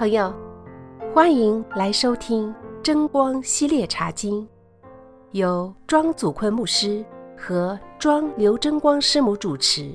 朋友，欢迎来收听真光系列茶经，由庄祖坤牧师和庄刘真光师母主持。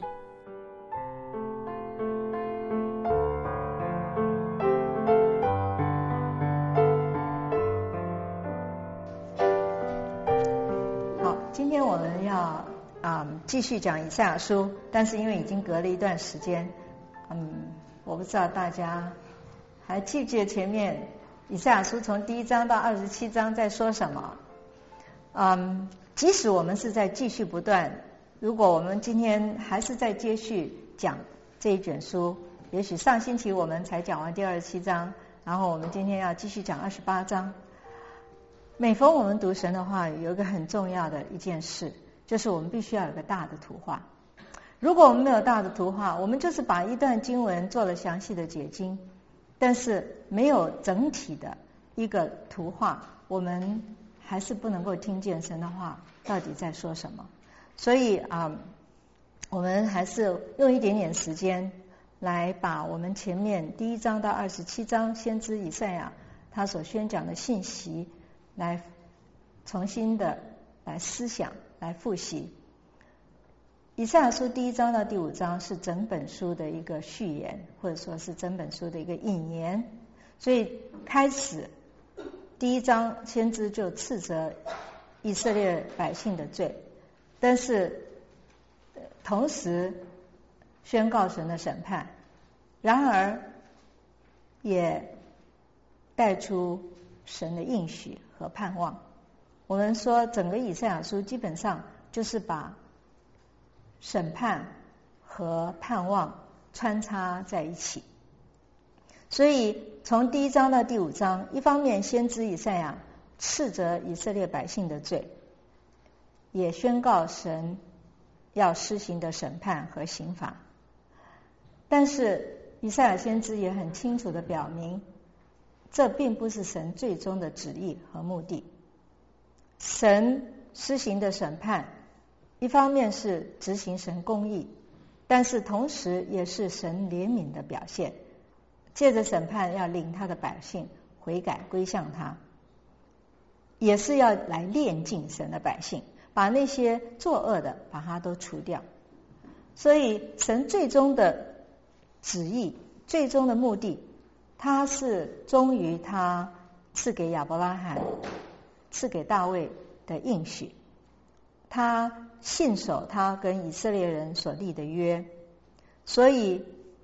好，今天我们要继续讲以赛亚书，但是因为已经隔了一段时间，我不知道大家还记不记得前面以赛亚书从第1章到27章在说什么？即使我们是在继续不断，如果我们今天还是在接续讲这一卷书，也许上星期我们才讲完第27章，然后我们今天要继续讲28章。每逢我们读神的话语，有一个很重要的一件事，就是我们必须要有个大的图画。如果我们没有大的图画，我们就是把一段经文做了详细的解经，但是没有整体的一个图画，我们还是不能够听见神的话到底在说什么。所以我们还是用一点点时间来把我们前面第1章到27章先知以赛亚他所宣讲的信息来重新的来思想来复习。以赛亚书第1章到第5章是整本书的一个序言，或者说是整本书的一个引言。所以开始第1章先知就斥责以色列百姓的罪，但是同时宣告神的审判，然而也带出神的应许和盼望。我们说整个以赛亚书基本上就是把审判和盼望穿插在一起。所以从第1章到第5章，一方面先知以赛亚斥责以色列百姓的罪，也宣告神要施行的审判和刑罚。但是以赛亚先知也很清楚地表明，这并不是神最终的旨意和目的。神施行的审判一方面是执行神公义，但是同时也是神怜悯的表现，借着审判要领他的百姓悔改归向他，也是要来炼净神的百姓，把那些作恶的把它都除掉。所以神最终的旨意，最终的目的，他是忠于他赐给亚伯拉罕赐给大卫的应许，他信守他跟以色列人所立的约。所以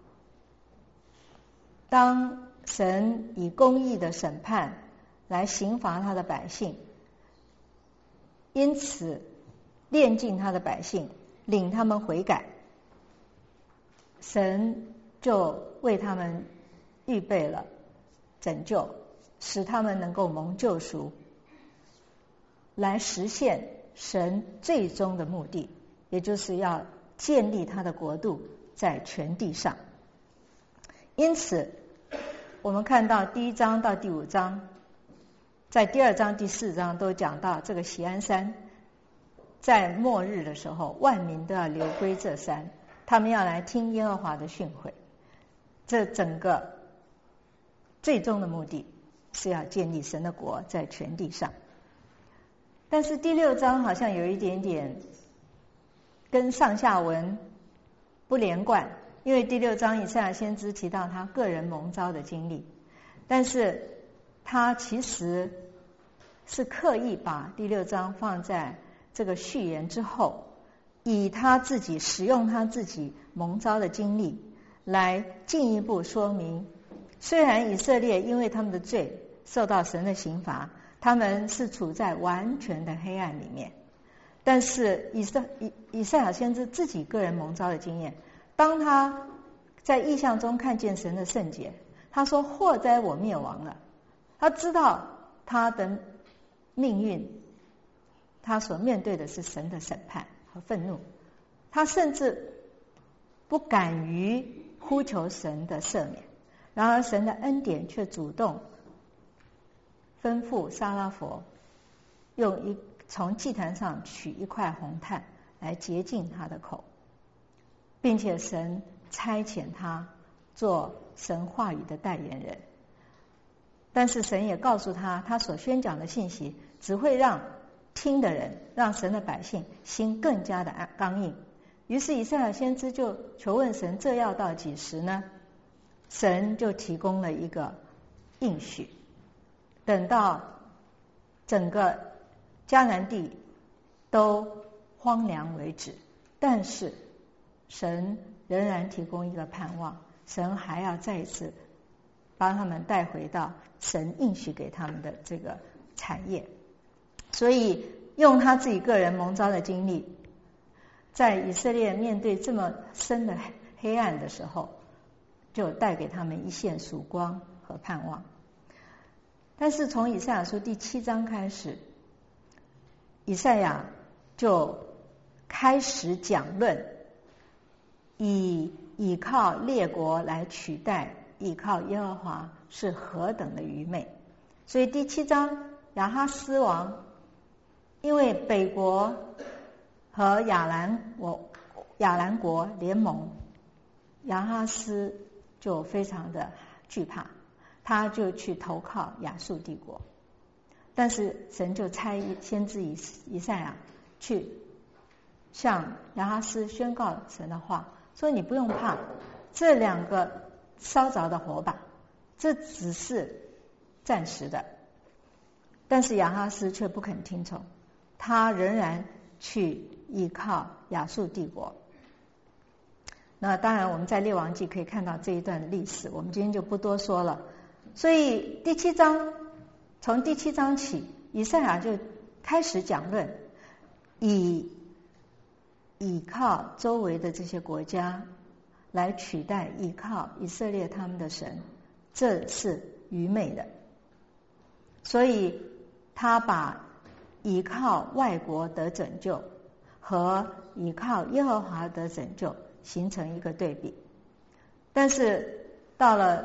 当神以公义的审判来刑罚他的百姓，因此炼净他的百姓，领他们悔改，神就为他们预备了拯救，使他们能够蒙救赎，来实现神最终的目的，也就是要建立他的国度在全地上。因此我们看到第1章到第5章，在第2章第4章都讲到这个锡安山在末日的时候，万民都要流归这山，他们要来听耶和华的训诲。这整个最终的目的是要建立神的国在全地上。但是第6章好像有一点点跟上下文不连贯，因为第6章以赛亚先知提到他个人蒙召的经历，但是他其实是刻意把第6章放在这个序言之后，以他自己使用他自己蒙召的经历来进一步说明，虽然以色列因为他们的罪受到神的刑罚，他们是处在完全的黑暗里面，但是以赛亚先知自己个人蒙召的经验，当他在异象中看见神的圣洁，他说祸哉我灭亡了。他知道他的命运，他所面对的是神的审判和愤怒，他甚至不敢于呼求神的赦免，然而神的恩典却主动吩咐撒拉佛从祭坛上取一块红炭来洁净他的口，并且神差遣他做神话语的代言人， 但是神也告诉他，他所宣讲的信息只会让听的人，让神的百姓心更加的刚硬。于是以赛亚先知就求问神，这要到几时呢？神就提供了一个应许，等到整个迦南地都荒凉为止，但是神仍然提供一个盼望，神还要再一次把他们带回到神应许给他们的这个产业。所以用他自己个人蒙召的经历，在以色列面对这么深的黑暗的时候，就带给他们一线曙光和盼望。但是从以赛亚书第7章开始，以赛亚就开始讲论倚靠列国来取代倚靠耶和华是何等的愚昧。所以第7章亚哈斯王因为北国和亚兰国联盟，亚哈斯就非常的惧怕，他就去投靠亚述帝国。但是神就差先知以赛亚去向亚哈斯宣告神的话，说你不用怕这2个烧着的火把，这只是暂时的。但是亚哈斯却不肯听从，他仍然去依靠亚述帝国。那当然我们在列王记可以看到这一段的历史，我们今天就不多说了。所以从第7章起，以赛亚就开始讲论倚靠周围的这些国家来取代依靠以色列他们的神，这是愚昧的。所以他把依靠外国得拯救和依靠耶和华得拯救形成一个对比。但是到了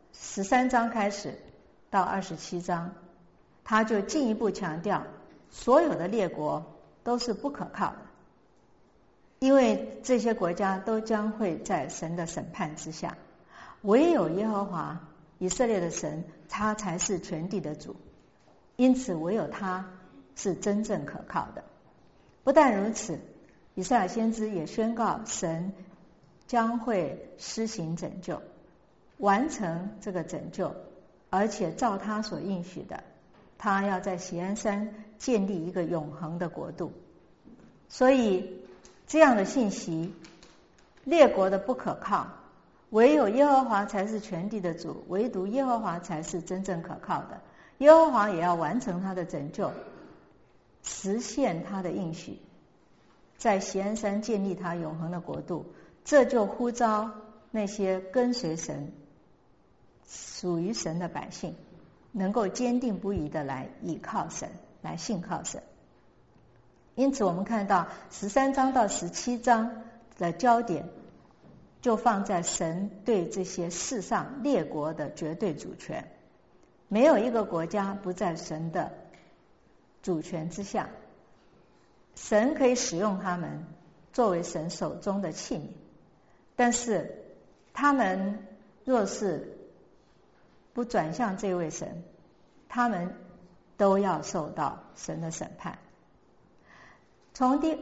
13章开始到27章，他就进一步强调所有的列国都是不可靠的，因为这些国家都将会在神的审判之下，唯有耶和华以色列的神，他才是全地的主，因此唯有他是真正可靠的。不但如此，以赛亚先知也宣告神将会施行拯救，完成这个拯救，而且照他所应许的，他要在锡安山建立一个永恒的国度。所以这样的信息，列国的不可靠，唯有耶和华才是全地的主，唯独耶和华才是真正可靠的。耶和华也要完成他的拯救，实现他的应许，在锡安山建立他永恒的国度。这就呼召那些跟随神、属于神的百姓，能够坚定不移的来倚靠神，来信靠神。因此我们看到13章到17章的焦点就放在神对这些世上列国的绝对主权，没有一个国家不在神的主权之下，神可以使用他们作为神手中的器皿，但是他们若是不转向这位神，他们都要受到神的审判。从第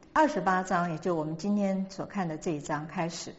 28章，也就我们今天所看的这一章开始，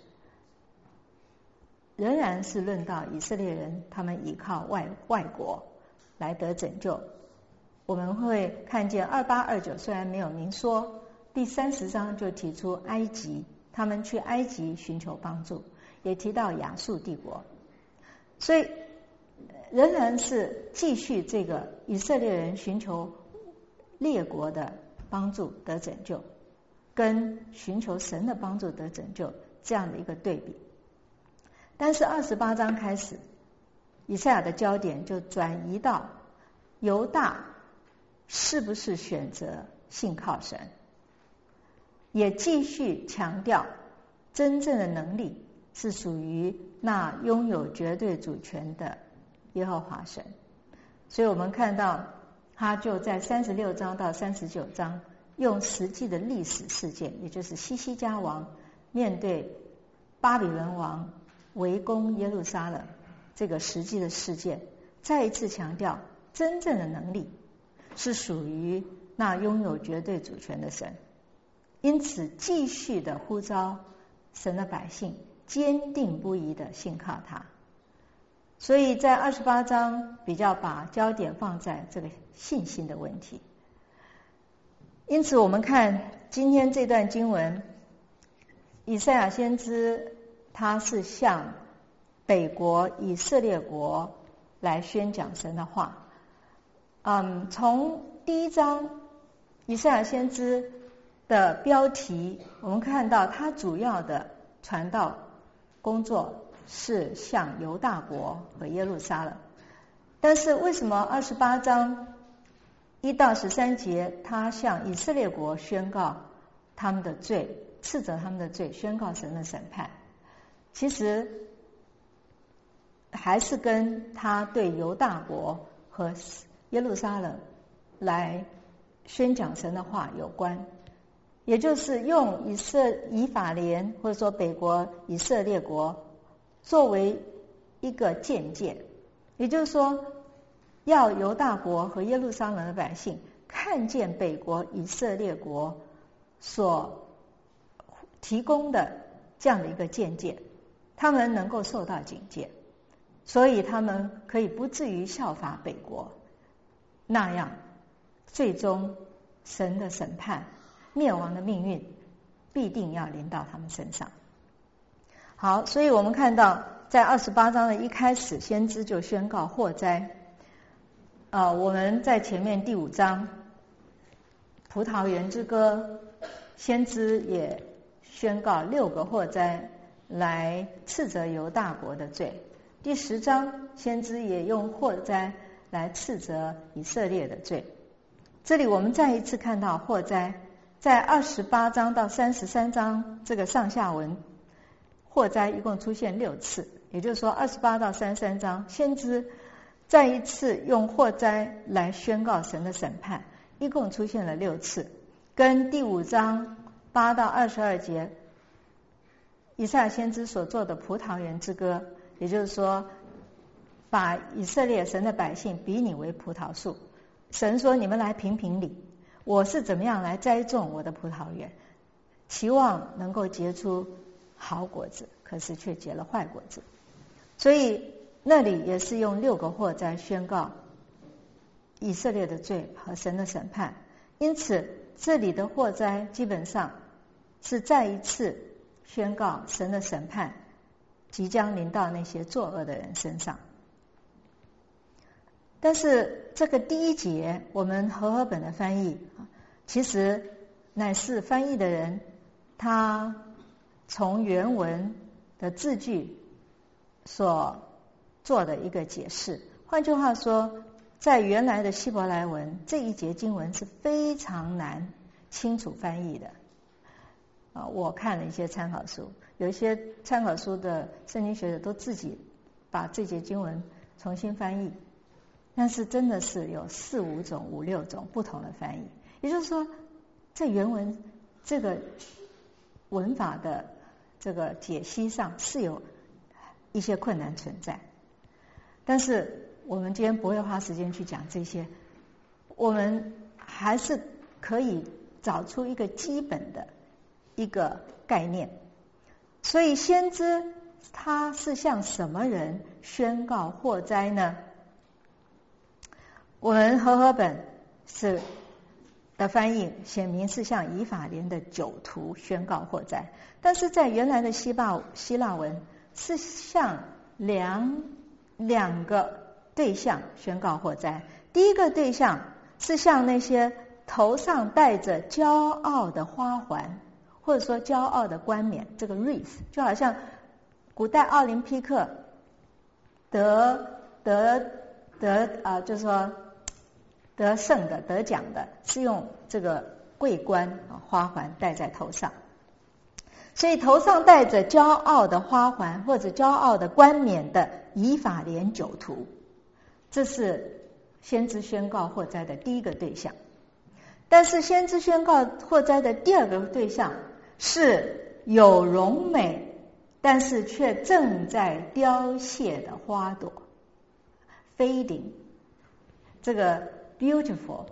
仍然是论到以色列人他们依靠外国来得拯救。我们会看见28、29虽然没有明说，第30章就提出埃及，他们去埃及寻求帮助，也提到亚述帝国。所以仍然是继续这个以色列人寻求列国的帮助得拯救，跟寻求神的帮助得拯救这样的一个对比。但是28章开始，以赛亚的焦点就转移到犹大是不是选择信靠神，也继续强调真正的能力是属于那拥有绝对主权的耶和华神。所以我们看到他就在36章到39章用实际的历史事件，也就是西西家王面对巴比伦王围攻耶路撒冷这个实际的事件， 再一次强调，真正的能力是属于那拥有绝对主权的神，因此继续的呼召神的百姓坚定不移的信靠他。所以在28章比较把焦点放在这个信心的问题。因此我们看今天这段经文，以赛亚先知他是向北国以色列国来宣讲神的话。从第1章以赛亚先知的标题我们看到他主要的传道工作是向犹大国和耶路撒冷，但是为什么28章1到13节他向以色列国宣告他们的罪，斥责他们的罪，宣告神的审判？其实还是跟他对犹大国和耶路撒冷来宣讲神的话有关，也就是用以法莲或者说北国以色列国作为一个鉴戒，也就是说要犹大国和耶路撒冷的百姓看见北国以色列国所提供的这样的一个鉴戒，他们能够受到警戒，所以他们可以不至于效法北国那样，最终神的审判灭亡的命运必定要临到他们身上。好，所以我们看到在28章的一开始，先知就宣告祸灾。我们在前面第5章葡萄园之歌，先知也宣告6个祸灾来斥责犹大国的罪。第10章先知也用祸灾来斥责以色列的罪。这里我们再一次看到祸灾，在28章到33章这个上下文，祸灾一共出现6次，也就是说28到33章先知再一次用祸灾来宣告神的审判，一共出现了6次，跟第5章8到22节以赛亚先知所做的葡萄园之歌，也就是说把以色列神的百姓比拟为葡萄树。神说，你们来评评理，我是怎么样来栽种我的葡萄园，期望能够结出好果子，可是却结了坏果子。所以那里也是用6个祸灾宣告以色列的罪和神的审判。因此这里的祸灾基本上是再一次宣告神的审判即将临到那些作恶的人身上。但是这个第1节我们和合本的翻译其实乃是翻译的人他从原文的字句所做的一个解释。换句话说，在原来的希伯来文这一节经文是非常难清楚翻译的。我看了一些参考书，有一些参考书的圣经学者都自己把这节经文重新翻译，但是真的是有4、5种、5、6种不同的翻译。也就是说，在原文这个文法的这个解析上是有一些困难存在，但是我们今天不会花时间去讲这些，我们还是可以找出一个基本的一个概念。所以先知他是向什么人宣告祸灾呢？我们和合本是的翻译显明是向以法莲的酒徒宣告祸灾，但是在原来的希腊文是向两个对象宣告祸灾。第一个对象是向那些头上戴着骄傲的花环，或者说骄傲的冠冕，这个 wreath 就好像古代奥林匹克就是说得胜的得奖的是用这个桂冠花环戴在头上，所以头上戴着骄傲的花环或者骄傲的冠冕的以法莲酒徒，这是先知宣告祸灾的第一个对象。但是先知宣告祸灾的第2个对象是有荣美但是却正在凋谢的花朵， fading， 这个 beautiful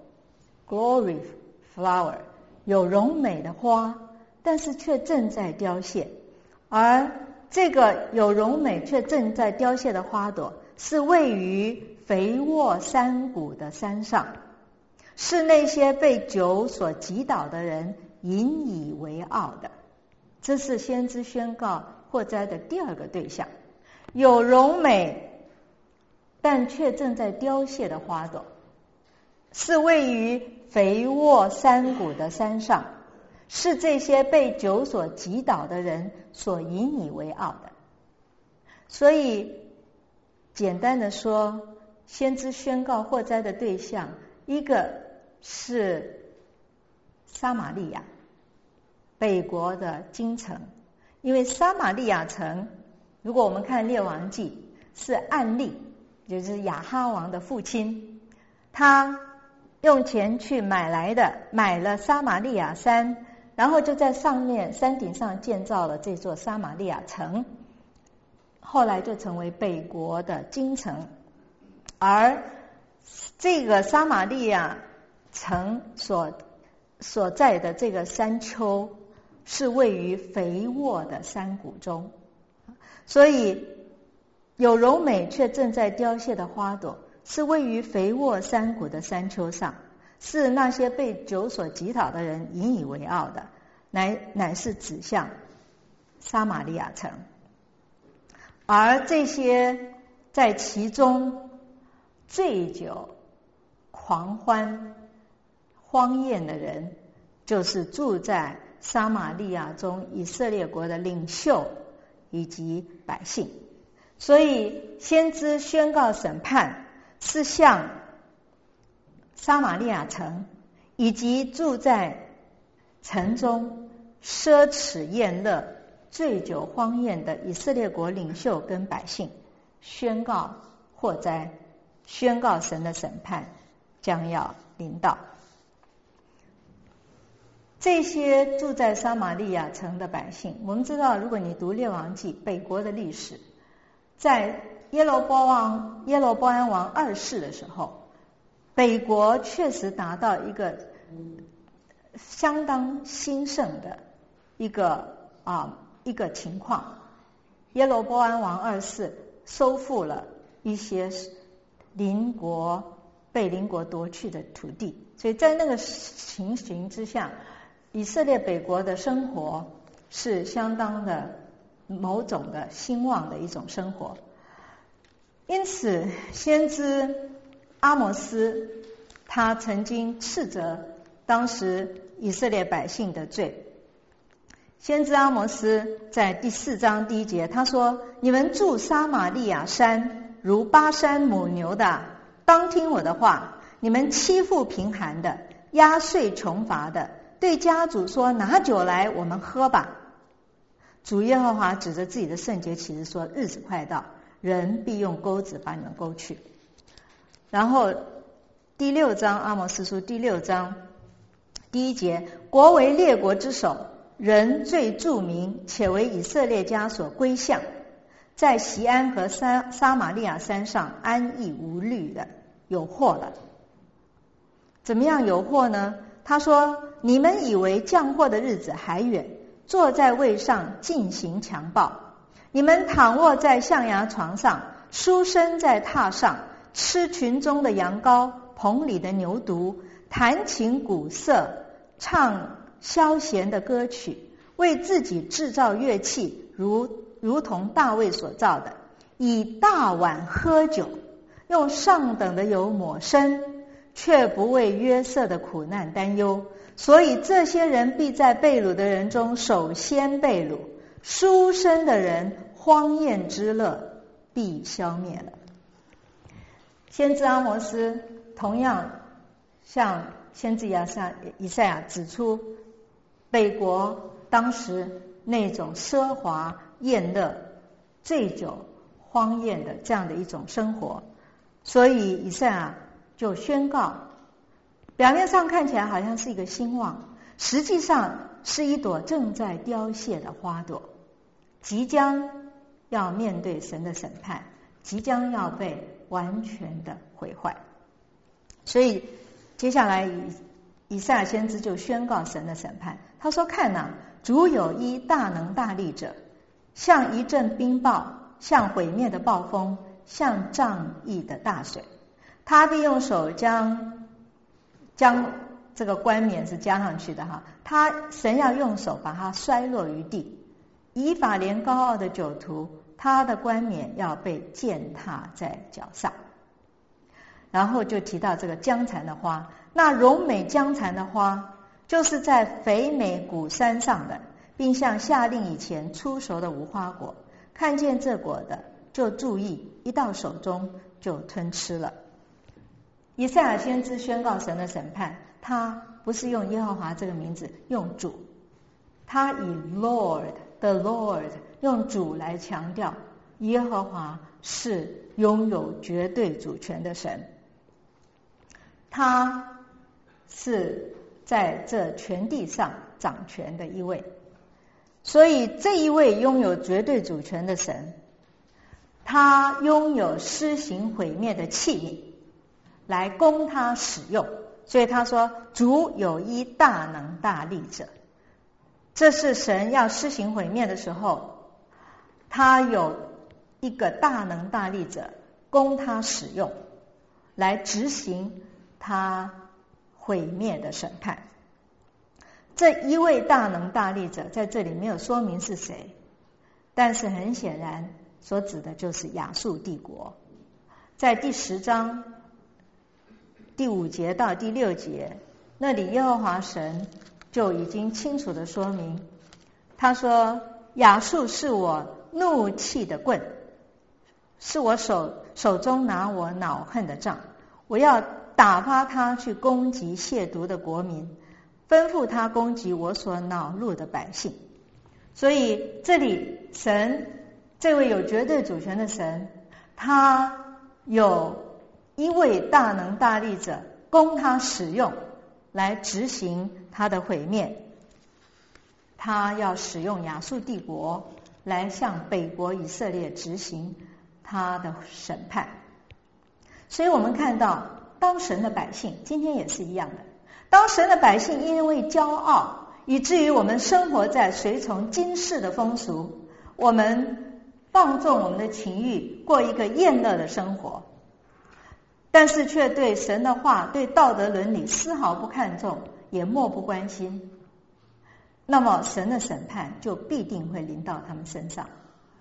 glory flower 有荣美的花，但是却正在凋谢。而这个有荣美却正在凋谢的花朵，是位于肥沃山谷的山上，是那些被酒所击倒的人引以为傲的。这是先知宣告祸灾的第二个对象，有荣美但却正在凋谢的花朵，是位于肥沃山谷的山上，是这些被酒所击倒的人所引以为傲的。所以简单的说，先知宣告祸灾的对象，一个是撒玛利亚，北国的京城。因为撒玛利亚城，如果我们看列王记，是暗利，就是亚哈王的父亲，他用钱去买了撒玛利亚山，然后就在上面山顶上建造了这座撒玛利亚城，后来就成为北国的京城。而这个撒玛利亚城所在的这个山丘，是位于肥沃的山谷中，所以有柔美却正在凋谢的花朵，是位于肥沃山谷的山丘上，是那些被酒所击倒的人引以为傲的，乃是指向撒玛利亚城。而这些在其中醉酒狂欢荒宴的人，就是住在撒玛利亚中以色列国的领袖以及百姓。所以先知宣告审判是向撒玛利亚城以及住在城中奢侈宴乐醉酒荒宴的以色列国领袖跟百姓宣告祸灾，宣告神的审判将要临到。这些住在撒玛利亚城的百姓，我们知道，如果你读列王记北国的历史，在耶罗波安王二世的时候，北国确实达到一个相当兴盛的一个情况。耶罗波安王二世收复了一些被邻国夺去的土地，所以在那个情形之下，以色列北国的生活是相当的某种的兴旺的一种生活。因此先知阿摩斯他曾经斥责当时以色列百姓的罪。先知阿摩斯在第4章第1节他说，你们住撒玛利亚山如巴山母牛的，当听我的话，你们欺负贫寒的，压碎穷乏的，对家主说，拿酒来我们喝吧。主耶和华指着自己的圣洁启示说，日子快到，人必用钩子把你们钩去。然后第6章阿摩斯书第6章第1节，国为列国之首，人最著名，且为以色列家所归向，在锡安和撒玛利亚山上安逸无虑的有祸了。怎么样有祸呢？他说，你们以为降祸的日子还远，坐在位上进行强暴，你们躺卧在象牙床上，书生在榻上，吃群中的羊羔，棚里的牛犊，弹琴鼓瑟，唱消闲的歌曲，为自己制造乐器，如同大卫所造的，以大碗喝酒，用上等的油抹身，却不为约瑟的苦难担忧。所以这些人必在被掳的人中首先被掳，书生的人荒宴之乐必消灭了。先知阿摩斯同样向先知以赛亚指出北国当时那种奢华宴乐醉酒荒宴的这样的一种生活。所以以赛亚就宣告，表面上看起来好像是一个兴旺，实际上是一朵正在凋谢的花朵，即将要面对神的审判， 即将要被完全的毁坏。所以接下来以赛亚先知就宣告神的审判，他说：看哪，主有一大能大力者，像一阵冰雹，像毁灭的暴风，像仗义的大水。他必用手将这个冠冕是加上去的哈，神要用手把它摔落于地。以法莲高傲的酒徒，他的冠冕要被践踏在脚上。然后就提到这个江蚕的花，那荣美江蚕的花，就是在肥美谷山上的，并像下令以前出熟的无花果，看见这果的就注意，一到手中就吞吃了。以赛亚先知宣告神的审判，他不是用耶和华这个名字，用主，他以 Lord the Lord 用主来强调耶和华是拥有绝对主权的神，他是在这全地上掌权的一位。所以这一位拥有绝对主权的神，他拥有施行毁灭的器皿来供他使用。所以他说主有一大能大力者，这是神要施行毁灭的时候，他有一个大能大力者供他使用，来执行他毁灭的审判。这一位大能大力者在这里没有说明是谁，但是很显然所指的就是亚述帝国。在第10章第5节到第6节，那里耶和华神就已经清楚地说明，他说亚述是我怒气的棍，是我手中拿我恼恨的杖，我要打发他去攻击亵渎的国民，吩咐他攻击我所恼怒的百姓。所以这里神，这位有绝对主权的神，他有一位大能大力者供他使用来执行他的毁灭。他要使用亚述帝国来向北国以色列执行他的审判。所以我们看到，当神的百姓，今天也是一样的，当神的百姓因为骄傲，以至于我们生活在随从今世的风俗，我们放纵我们的情欲，过一个厌乐的生活，但是却对神的话，对道德伦理丝毫不看重，也漠不关心，那么神的审判就必定会临到他们身上。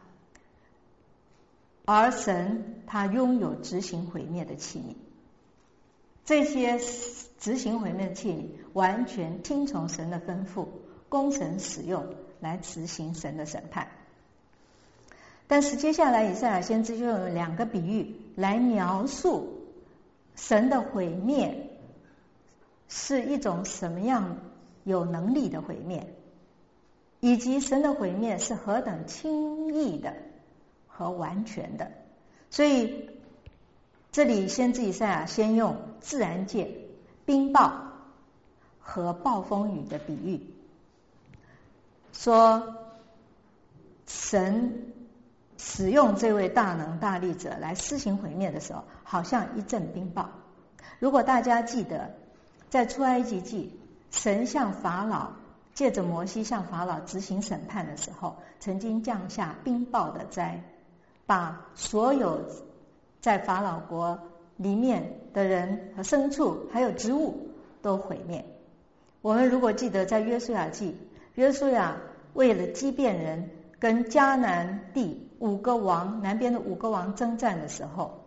而神他拥有执行毁灭的器皿，这些执行毁灭的器皿完全听从神的吩咐，供神使用来执行神的审判。但是接下来以赛亚先知就有2个比喻来描述神的毁灭是一种什么样有能力的毁灭，以及神的毁灭是何等轻易的和完全的。所以这里先知以赛亚先用自然界冰雹和暴风雨的比喻，说神使用这位大能大力者来施行毁灭的时候，好像一阵冰雹。如果大家记得在出埃及记，神向法老借着摩西向法老执行审判的时候，曾经降下冰雹的灾，把所有在法老国里面的人和牲畜还有植物都毁灭。我们如果记得在约书亚记，约书亚为了基遍人跟迦南地南边的5个王征战的时候，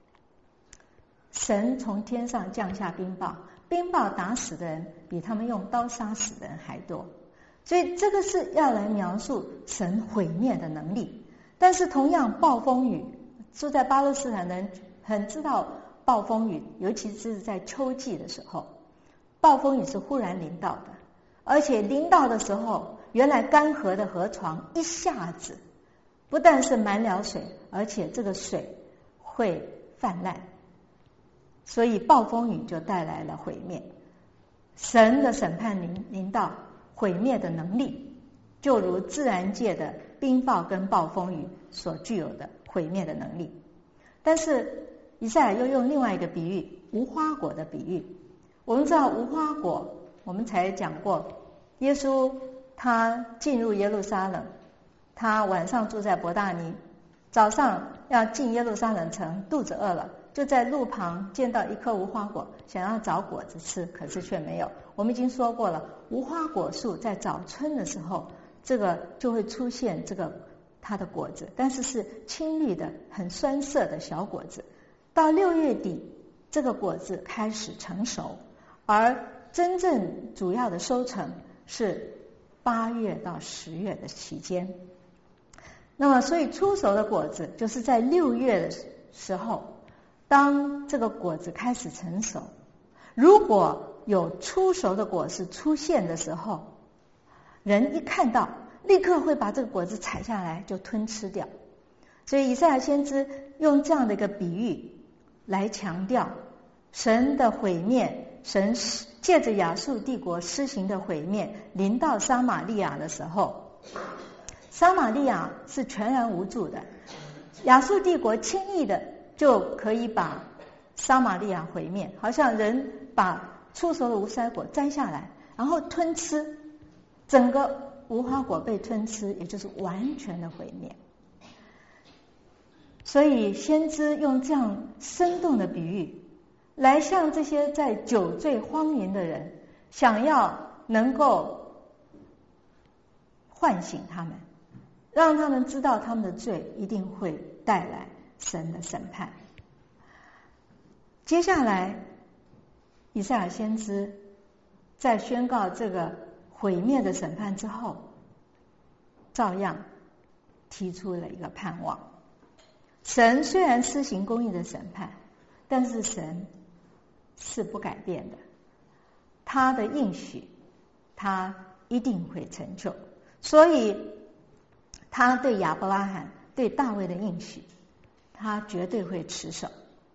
神从天上降下冰雹，冰雹打死的人比他们用刀杀死的人还多。所以这个是要来描述神毁灭的能力。但是同样暴风雨，住在巴勒斯坦的人很知道暴风雨，尤其是在秋季的时候，暴风雨是忽然临到的，而且临到的时候，原来干涸的河床一下子不但是满了水，而且这个水会泛滥，所以暴风雨就带来了毁灭。神的审判临到，毁灭的能力就如自然界的冰雹跟暴风雨所具有的毁灭的能力。 但是以赛亚又用另外一个比喻，无花果的比喻。我们知道无花果，我们才讲过，耶稣他进入耶路撒冷，他晚上住在伯大尼，早上要进耶路撒冷城，肚子饿了，就在路旁见到一棵无花果，想要找果子吃，可是却没有。我们已经说过了，无花果树在早春的时候，这个就会出现这个它的果子，但是是青绿的很酸涩的小果子。到6月底，这个果子开始成熟，而真正主要的收成是8月到10月的期间。那么所以出熟的果子就是在6月的时候，当这个果子开始成熟，如果有出熟的果实出现的时候，人一看到立刻会把这个果子采下来就吞吃掉。所以以赛亚先知用这样的一个比喻来强调神的毁灭，神借着亚述帝国施行的毁灭临到撒玛利亚的时候，撒玛利亚是全然无助的，亚述帝国轻易的就可以把撒玛利亚毁灭，好像人把出熟的无花果摘下来然后吞吃，整个无花果被吞吃，也就是完全的毁灭。所以先知用这样生动的比喻来向这些在酒醉荒淫的人，想要能够唤醒他们，让他们知道他们的罪一定会带来神的审判。接下来以赛亚先知在宣告这个毁灭的审判之后，照样提出了一个盼望。神虽然施行公义的审判，但是神是不改变的，他的应许他一定会成就，所以他对亚伯拉罕对大卫的应许他绝对会持守，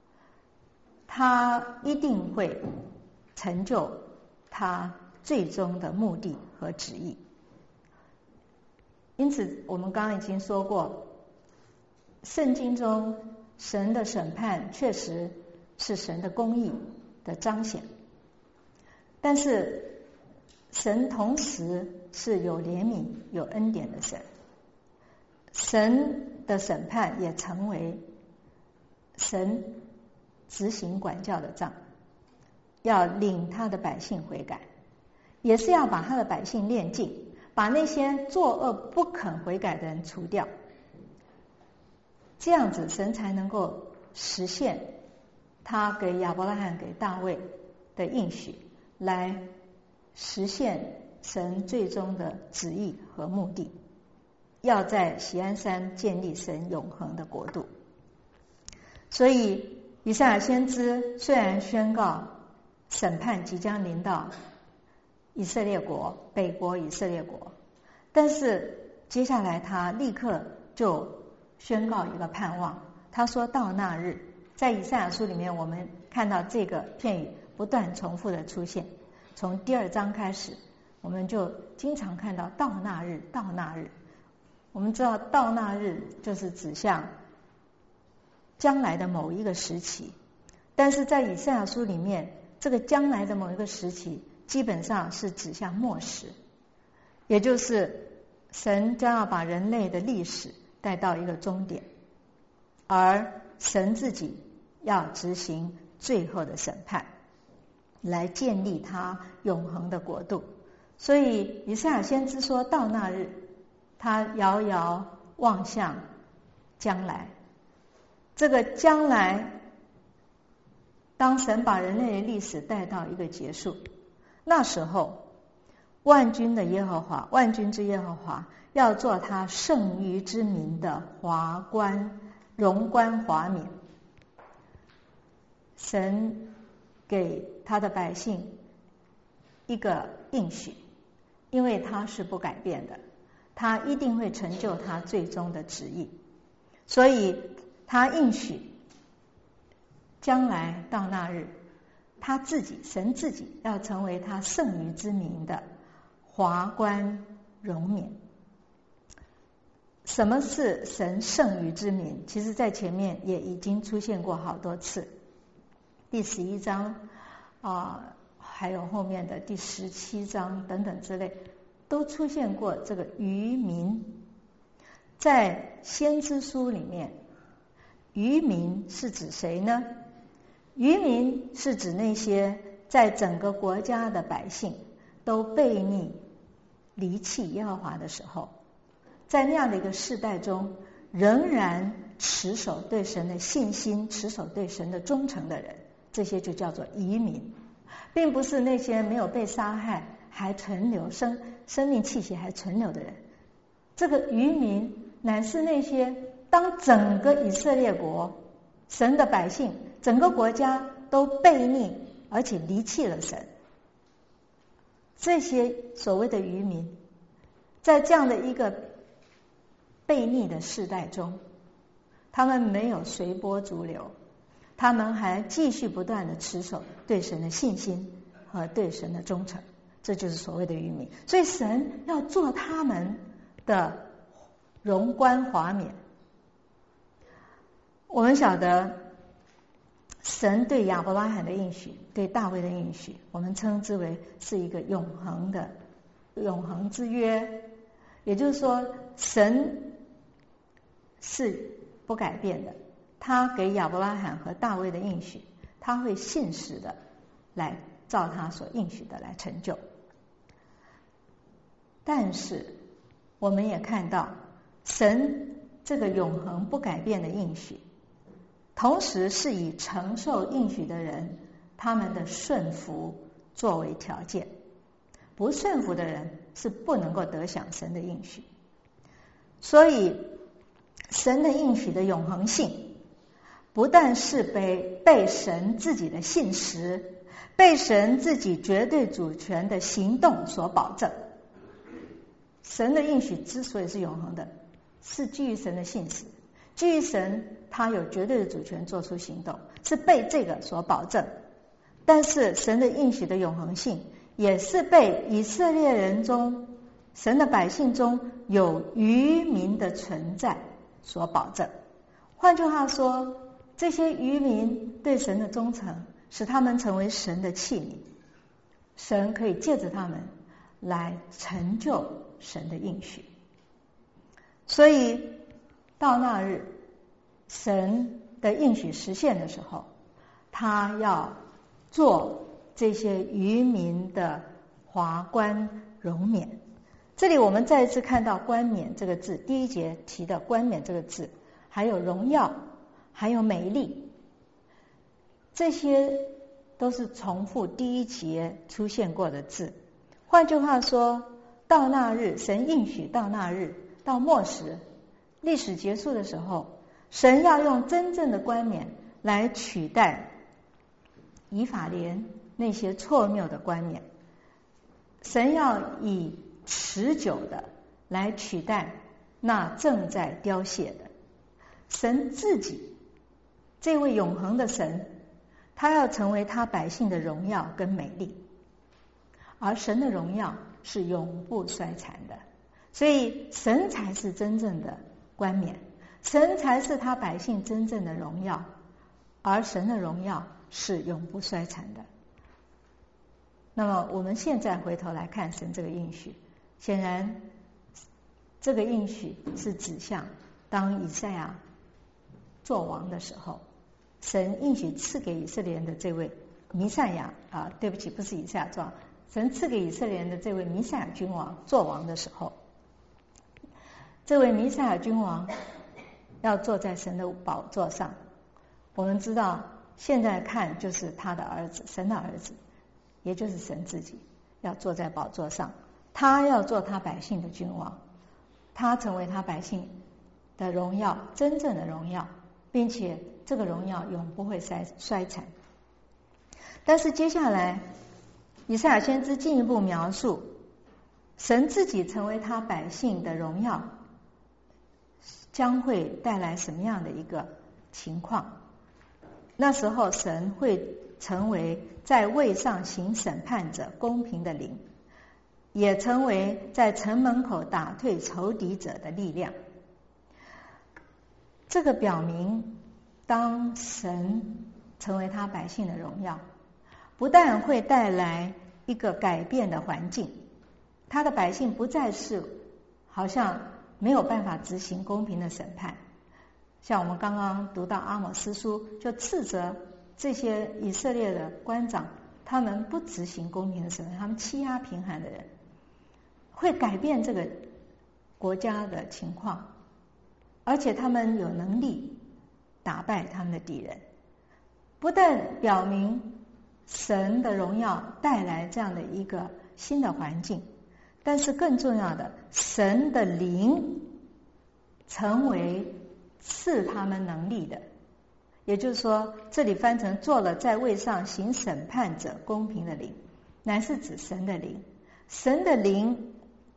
他一定会成就他最终的目的和旨意。因此我们刚刚已经说过，圣经中神的审判确实是神的公义的彰显，但是神同时是有怜悯有恩典的神，神的审判也成为神执行管教的杖，要领他的百姓悔改，也是要把他的百姓炼净，把那些作恶不肯悔改的人除掉，这样子神才能够实现他给亚伯拉罕给大卫的应许，来实现神最终的旨意和目的，要在锡安山建立神永恒的国度。所以以赛亚先知虽然宣告审判即将临到以色列国，北国以色列国，但是接下来他立刻就宣告一个盼望，他说到那日，在以赛亚书里面我们看到这个片语不断重复的出现，从第2章开始我们就经常看到到那日到那日。我们知道到那日就是指向将来的某一个时期，但是在以赛亚书里面，这个将来的某一个时期基本上是指向末时，也就是神将要把人类的历史带到一个终点，而神自己要执行最后的审判，来建立他永恒的国度。所以以赛亚先知说到那日，他遥遥望向将来，这个将来当神把人类的历史带到一个结束，那时候万军的耶和华，万军之耶和华要做他圣余之民的华冠荣冠华冕。神给他的百姓一个应许，因为他是不改变的，他一定会成就他最终的旨意，所以他应许将来到那日，他自己神自己要成为他圣余之民的华冠荣冕。 什么是神圣于之名？其实在前面也已经出现过好多次，第11章还有后面的第17章等等之类，都出现过这个于民。在先知书里面，于民是指谁呢？于民是指那些在整个国家的百姓都悖逆离弃耶和华的时候，在那样的一个世代中，仍然持守对神的信心，持守对神的忠诚的人，这些就叫做移民，并不是那些没有被杀害还存留生命气息还存留的人。这个渔民乃是那些当整个以色列国神的百姓整个国家都悖逆而且离弃了神，这些所谓的渔民在这样的一个悖逆的世代中，他们没有随波逐流，他们还继续不断的持守对神的信心和对神的忠诚，这就是所谓的渔民。所以神要做他们的荣冠华冕。我们晓得神对亚伯拉罕的应许，对大卫的应许，我们称之为是一个永恒之约。也就是说，神是不改变的，他给亚伯拉罕和大卫的应许，他会信实的来照他所应许的来成就。但是我们也看到神这个永恒不改变的应许，同时是以承受应许的人他们的顺服作为条件，不顺服的人是不能够得享神的应许。所以神的应许的永恒性不但是被神自己的信实，被神自己绝对主权的行动所保证。神的应许之所以是永恒的，是基于神的信实，基于神他有绝对的主权做出行动，是被这个所保证。但是神的应许的永恒性也是被以色列人中神的百姓中有渔民的存在所保证。换句话说，这些渔民对神的忠诚使他们成为神的器皿，神可以借着他们来成就神的应许。所以到那日神的应许实现的时候，他要做这些渔民的华冠荣冕。这里我们再一次看到冠冕这个字，第一节提的冠冕这个字，还有荣耀，还有美丽，这些都是重复第一节出现过的字。换句话说，到那日，神应许到那日，到末时历史结束的时候，神要用真正的冠冕来取代以法莲那些错谬的冠冕，神要以持久的来取代那正在凋谢的。神自己这位永恒的神，他要成为他百姓的荣耀跟美丽，而神的荣耀是永不衰残的，所以神才是真正的冠冕，神才是他百姓真正的荣耀，而神的荣耀是永不衰残的。那么我们现在回头来看神这个应许，显然这个应许是指向当以赛亚做王的时候，神应许赐给以色列人的这位弥赛亚对不起，不是以赛亚做王，神赐给以色列人的这位弥赛亚君王做王的时候，这位弥赛亚君王要坐在神的宝座上。我们知道现在看就是他的儿子，神的儿子，也就是神自己要坐在宝座上，他要做他百姓的君王，他成为他百姓的荣耀，真正的荣耀，并且这个荣耀永不会衰残。但是接下来以赛亚先知进一步描述神自己成为他百姓的荣耀将会带来什么样的一个情况。那时候神会成为在位上行审判者公平的灵，也成为在城门口打退仇敌者的力量。 这个表明，当神成为他百姓的荣耀，不但会带来一个改变的环境，他的百姓不再是好像没有办法执行公平的审判。像我们刚刚读到阿摩司书，就斥责这些以色列的官长，他们不执行公平的审判，他们欺压贫寒的人，会改变这个国家的情况，而且他们有能力打败他们的敌人。不但表明神的荣耀带来这样的一个新的环境，但是更重要的，神的灵成为赐他们能力的。也就是说，这里翻成做了在位上行审判者公平的灵，乃是指神的灵。神的灵，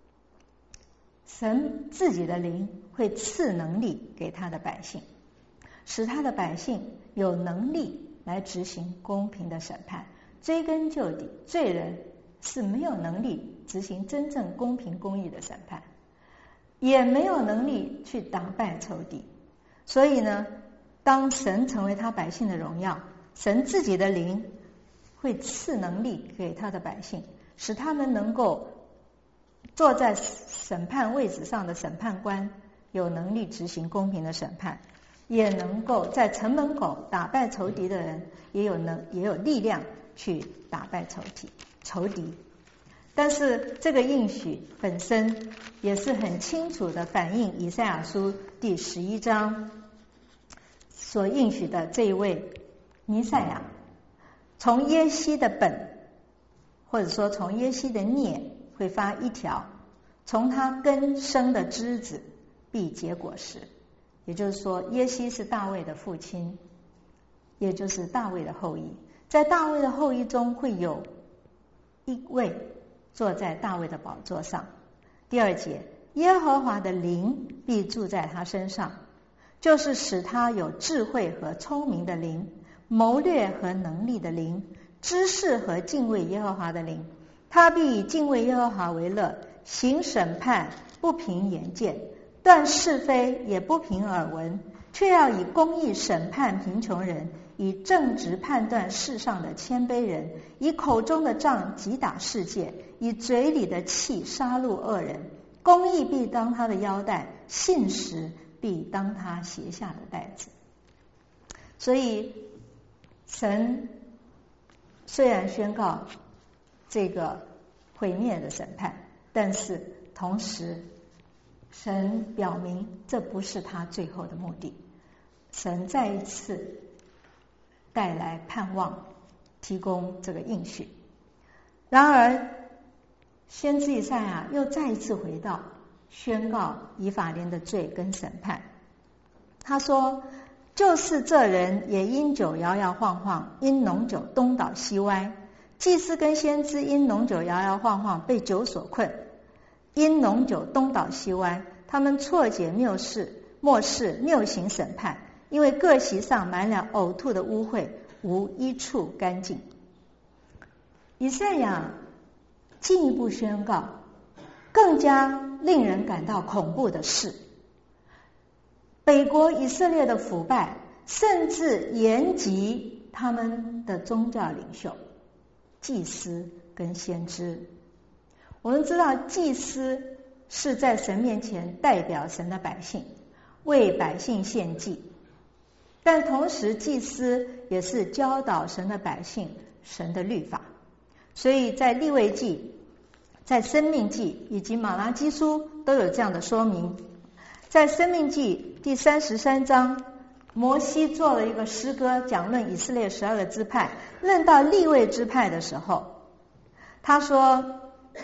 神自己的灵会赐能力给他的百姓，使他的百姓有能力来执行公平的审判。追根究底，罪人是没有能力执行真正公平公义的审判，也没有能力去打败仇敌。所以呢，当神成为他百姓的荣耀，神自己的灵会赐能力给他的百姓，使他们能够坐在审判位置上的审判官有能力执行公平的审判，也能够在城门口打败仇敌的人也有力量去打败仇敌。但是这个应许本身也是很清楚的反映以赛亚书第11章所应许的这一位弥赛亚，从耶西的本，或者说从耶西的孽会发一条，从他根生的枝子必结果实。也就是说，耶西是大卫的父亲，也就是大卫的后裔。在大卫的后裔中会有一位坐在大卫的宝座上。第2节，耶和华的灵必住在他身上，就是使他有智慧和聪明的灵，谋略和能力的灵，知识和敬畏耶和华的灵。他必以敬畏耶和华为乐，行审判不凭眼见，断是非也不凭耳闻，却要以公义审判贫穷人，以正直判断世上的谦卑人，以口中的杖击打世界，以嘴里的气杀戮恶人。公义必当他的腰带，信实必当他鞋下的带子。所以神虽然宣告这个毁灭的审判，但是同时神表明这不是他最后的目的。神再一次带来盼望，提供这个应许。然而先知以赛亚又再一次回到宣告以法莲的罪跟审判。他说，就是这人也因酒摇摇晃晃，因浓酒东倒西歪。祭司跟先知因浓酒摇摇晃晃，被酒所困，因浓酒东倒西歪，他们错解谬视谬行审判，因为各席上满了呕吐的污秽，无一处干净。以赛亚进一步宣告更加令人感到恐怖的事，北国以色列的腐败甚至延及他们的宗教领袖祭司跟先知。我们知道祭司是在神面前代表神的百姓，为百姓献祭，但同时祭司也是教导神的百姓神的律法。所以在利未记、在申命记以及马拉基书都有这样的说明。在申命记第33章，摩西做了一个诗歌，讲论以色列12个支派。论到利未支派的时候，他说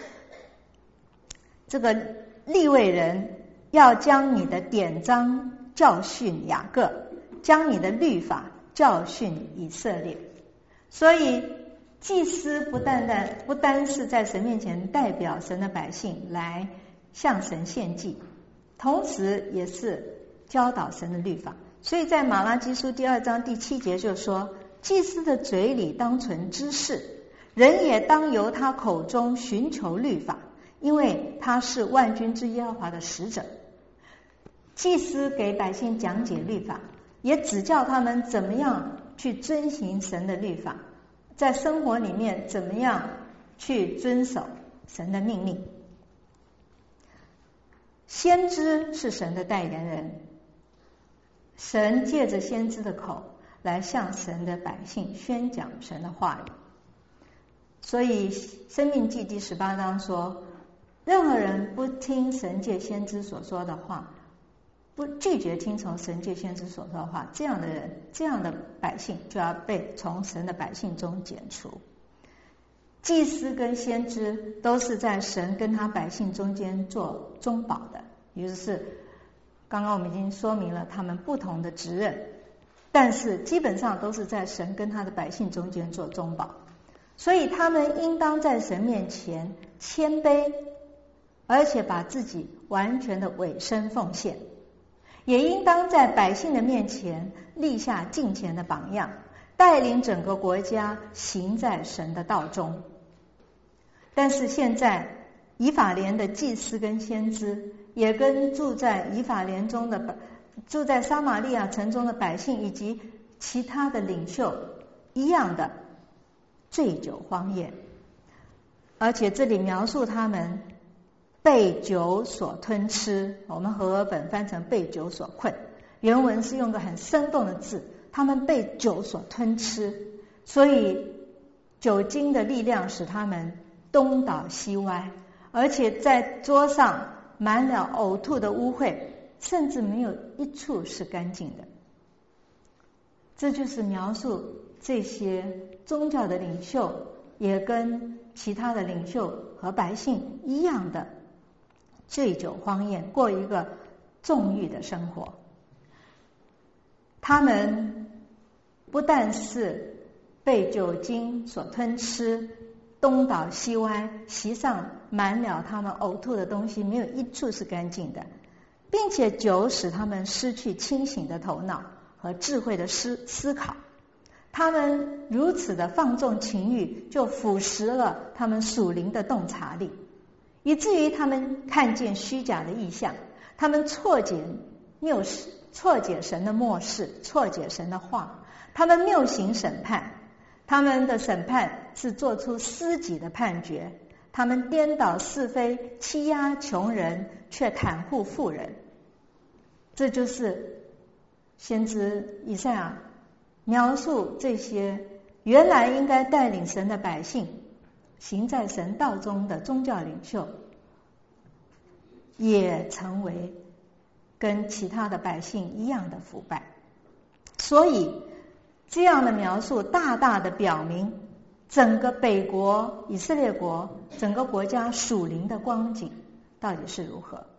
这个利未人要将你的典章教训雅各，将你的律法教训以色列。所以祭司不单是在神面前代表神的百姓来向神献祭，同时也是教导神的律法。所以在马拉基书第2章第7节就说，祭司的嘴里当存知识，人也当由他口中寻求律法，因为他是万军之耶和华的使者。 祭司给百姓讲解律法，也指教他们怎么样去遵行神的律法，在生活里面怎么样去遵守神的命令。先知是神的代言人，神借着先知的口来向神的百姓宣讲神的话语。所以申命记第18章说，任何人不听神借先知所说的话，不拒绝听从神借先知所说的话，这样的人，这样的百姓就要被从神的百姓中剪除。祭司跟先知都是在神跟他百姓中间做中保的，也就是刚刚我们已经说明了他们不同的职任，但是基本上都是在神跟他的百姓中间做中保。所以他们应当在神面前谦卑，而且把自己完全的委身奉献，也应当在百姓的面前立下敬虔的榜样，带领整个国家行在神的道中。但是现在以法莲的祭司跟先知也跟住在以法莲中的住在撒玛利亚城中的百姓以及其他的领袖一样的醉酒荒宴，而且这里描述他们被酒所吞吃，我们和合本翻成被酒所困，原文是用个很生动的字，他们被酒所吞吃，所以酒精的力量使他们东倒西歪，而且在桌上满了呕吐的污秽，甚至没有一处是干净的。这就是描述这些宗教的领袖也跟其他的领袖和百姓一样的醉酒荒宴，过一个纵欲的生活。他们不但是被酒精所吞吃，东倒西歪，席上满了他们呕吐的东西，没有一处是干净的，并且酒使他们失去清醒的头脑和智慧的思考。他们如此的放纵情欲，就腐蚀了他们属灵的洞察力，以至于他们看见虚假的意象，他们错解神的默示，错解神的话，他们谬行审判，他们的审判是做出私己的判决，他们颠倒是非，欺压穷人，却袒护富人。这就是先知以赛亚描述这些原来应该带领神的百姓行在神道中的宗教领袖，也成为跟其他的百姓一样的腐败。所以这样的描述大大的表明整个北国以色列国整个国家属灵的光景到底是如何。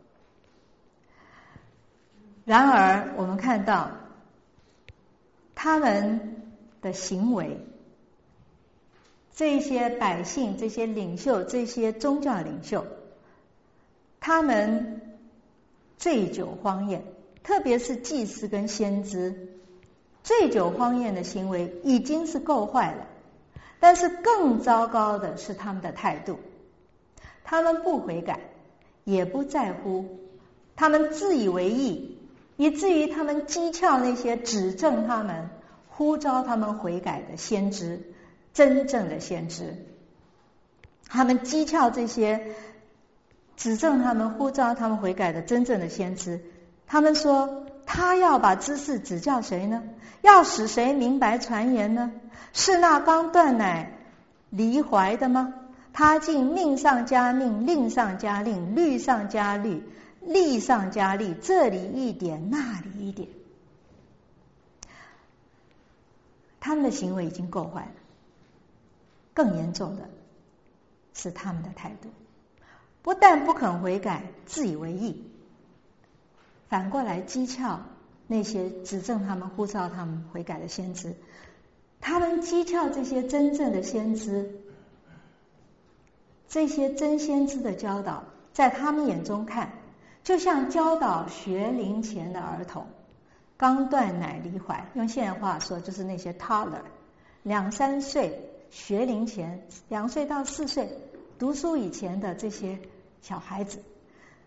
然而我们看到他们的行为，这些百姓，这些领袖，这些宗教领袖，他们醉酒荒宴，特别是祭司跟先知，醉酒荒宴的行为已经是够坏了，但是更糟糕的是他们的态度。他们不悔改，也不在乎，他们自以为义，以至于他们讥诮那些指正他们、呼召他们悔改的先知，真正的先知。他们讥诮这些指正他们、呼召他们悔改的真正的先知。他们说，他要把知识指教谁呢？要使谁明白传言呢？是那刚断奶离怀的吗？他竟命上加命，令上加令，律上加律，例上加例，这里一点，那里一点。他们的行为已经够坏了，更严重的是他们的态度，不但不肯悔改，自以为义，反过来讥诮那些指正他们、呼召他们悔改的先知。他们讥诮这些真正的先知，这些真先知的教导，在他们眼中看，就像教导学龄前的儿童，刚断奶离怀，用现在话说就是那些 toddler， 2-3岁学龄前，2岁到4岁读书以前的这些小孩子，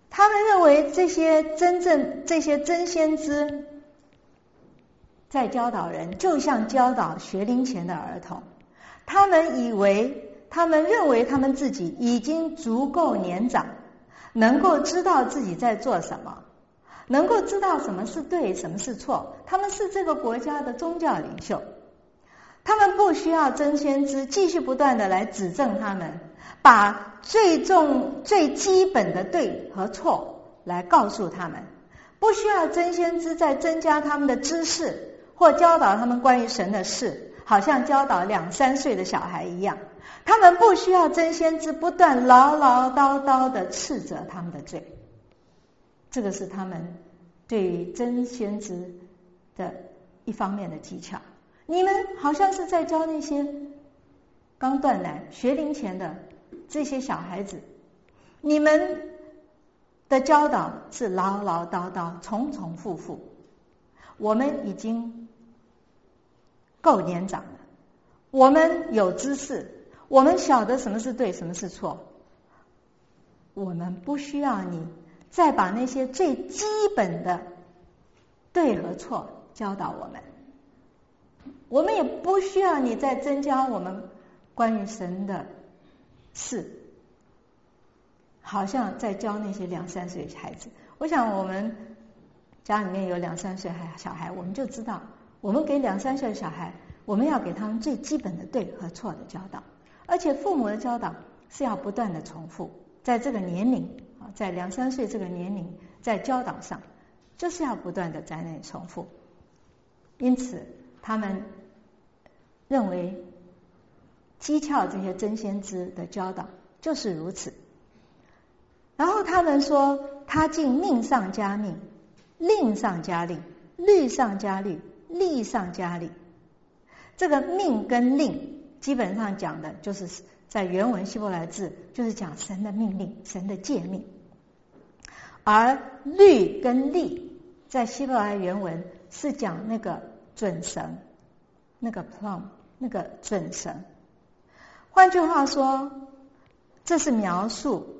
他们认为这些真先知在教导人，就像教导学龄前的儿童。他们认为他们自己已经足够年长，能够知道自己在做什么，能够知道什么是对，什么是错。他们是这个国家的宗教领袖，他们不需要真先知继续不断的来指正他们，把最基本的对和错来告诉他们，不需要真先知再增加他们的知识或教导他们关于神的事，好像教导2、3岁的小孩一样。他们不需要真先知不断唠唠叨叨的斥责他们的罪。这个是他们对于真先知的一方面的技巧。你们好像是在教那些刚断奶学龄前的这些小孩子，你们的教导是唠唠叨叨重重复复。我们已经够年长了，我们有知识，我们晓得什么是对，什么是错。我们不需要你再把那些最基本的对和错教导我们，我们也不需要你再增加我们关于神的事，好像在教那些2、3岁的孩子。我想我们家里面有2、3岁小孩，我们就知道，我们给2、3岁的小孩，我们要给他们最基本的对和错的教导，而且父母的教导是要不断的重复。在这个年龄，在2、3岁这个年龄，在教导上就是要不断的在那里重复。因此他们认为讥诮这些真先知的教导就是如此。然后他们说，他竟命上加命，令上加令，律上加律，例上加例。这个命跟令基本上讲的就是在原文希伯来字就是讲神的命令，神的诫命。而律跟例在希伯来原文是讲那个准绳，那个 plumb， 那个准绳。换句话说，这是描述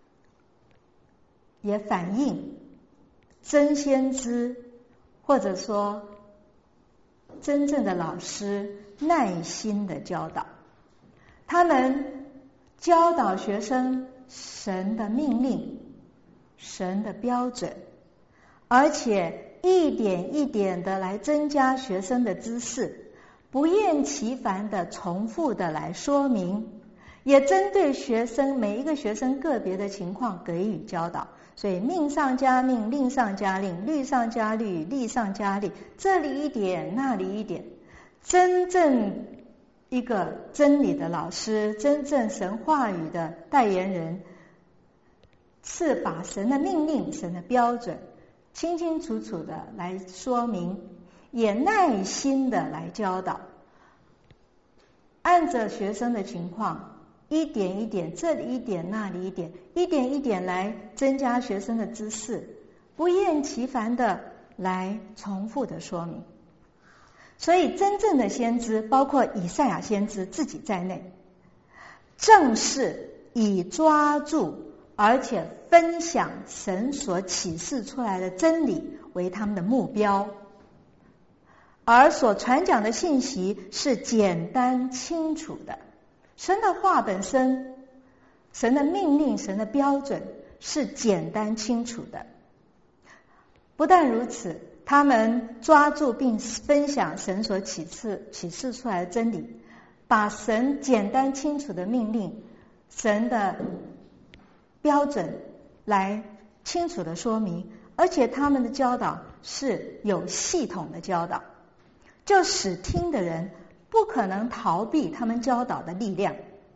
也反映真先知或者说真正的老师耐心的教导。他们教导学生神的命令，神的标准，而且一点一点的来增加学生的知识，不厌其烦的重复的来说明，也针对每一个学生个别的情况给予教导。所以命上加命，令上加令，律上加律，例上加例，这里一点那里一点。真正一个真理的老师，真正神话语的代言人，是把神的命令，神的标准清清楚楚的来说明，也耐心的来教导，按着学生的情况一点一点，这里一点那里一点，一点一点来增加学生的知识，不厌其烦的来重复的说明。所以真正的先知，包括以赛亚先知自己在内，正是以抓住而且分享神所启示出来的真理为他们的目标，而所传讲的信息是简单清楚的。神的话本身，神的命令，神的标准是简单清楚的。不但如此，他们抓住并分享神所启示出来的真理，把神简单清楚的命令，神的标准来清楚的说明，而且他们的教导是有系统的教导，就使听的人不可能逃避他们教导的力量。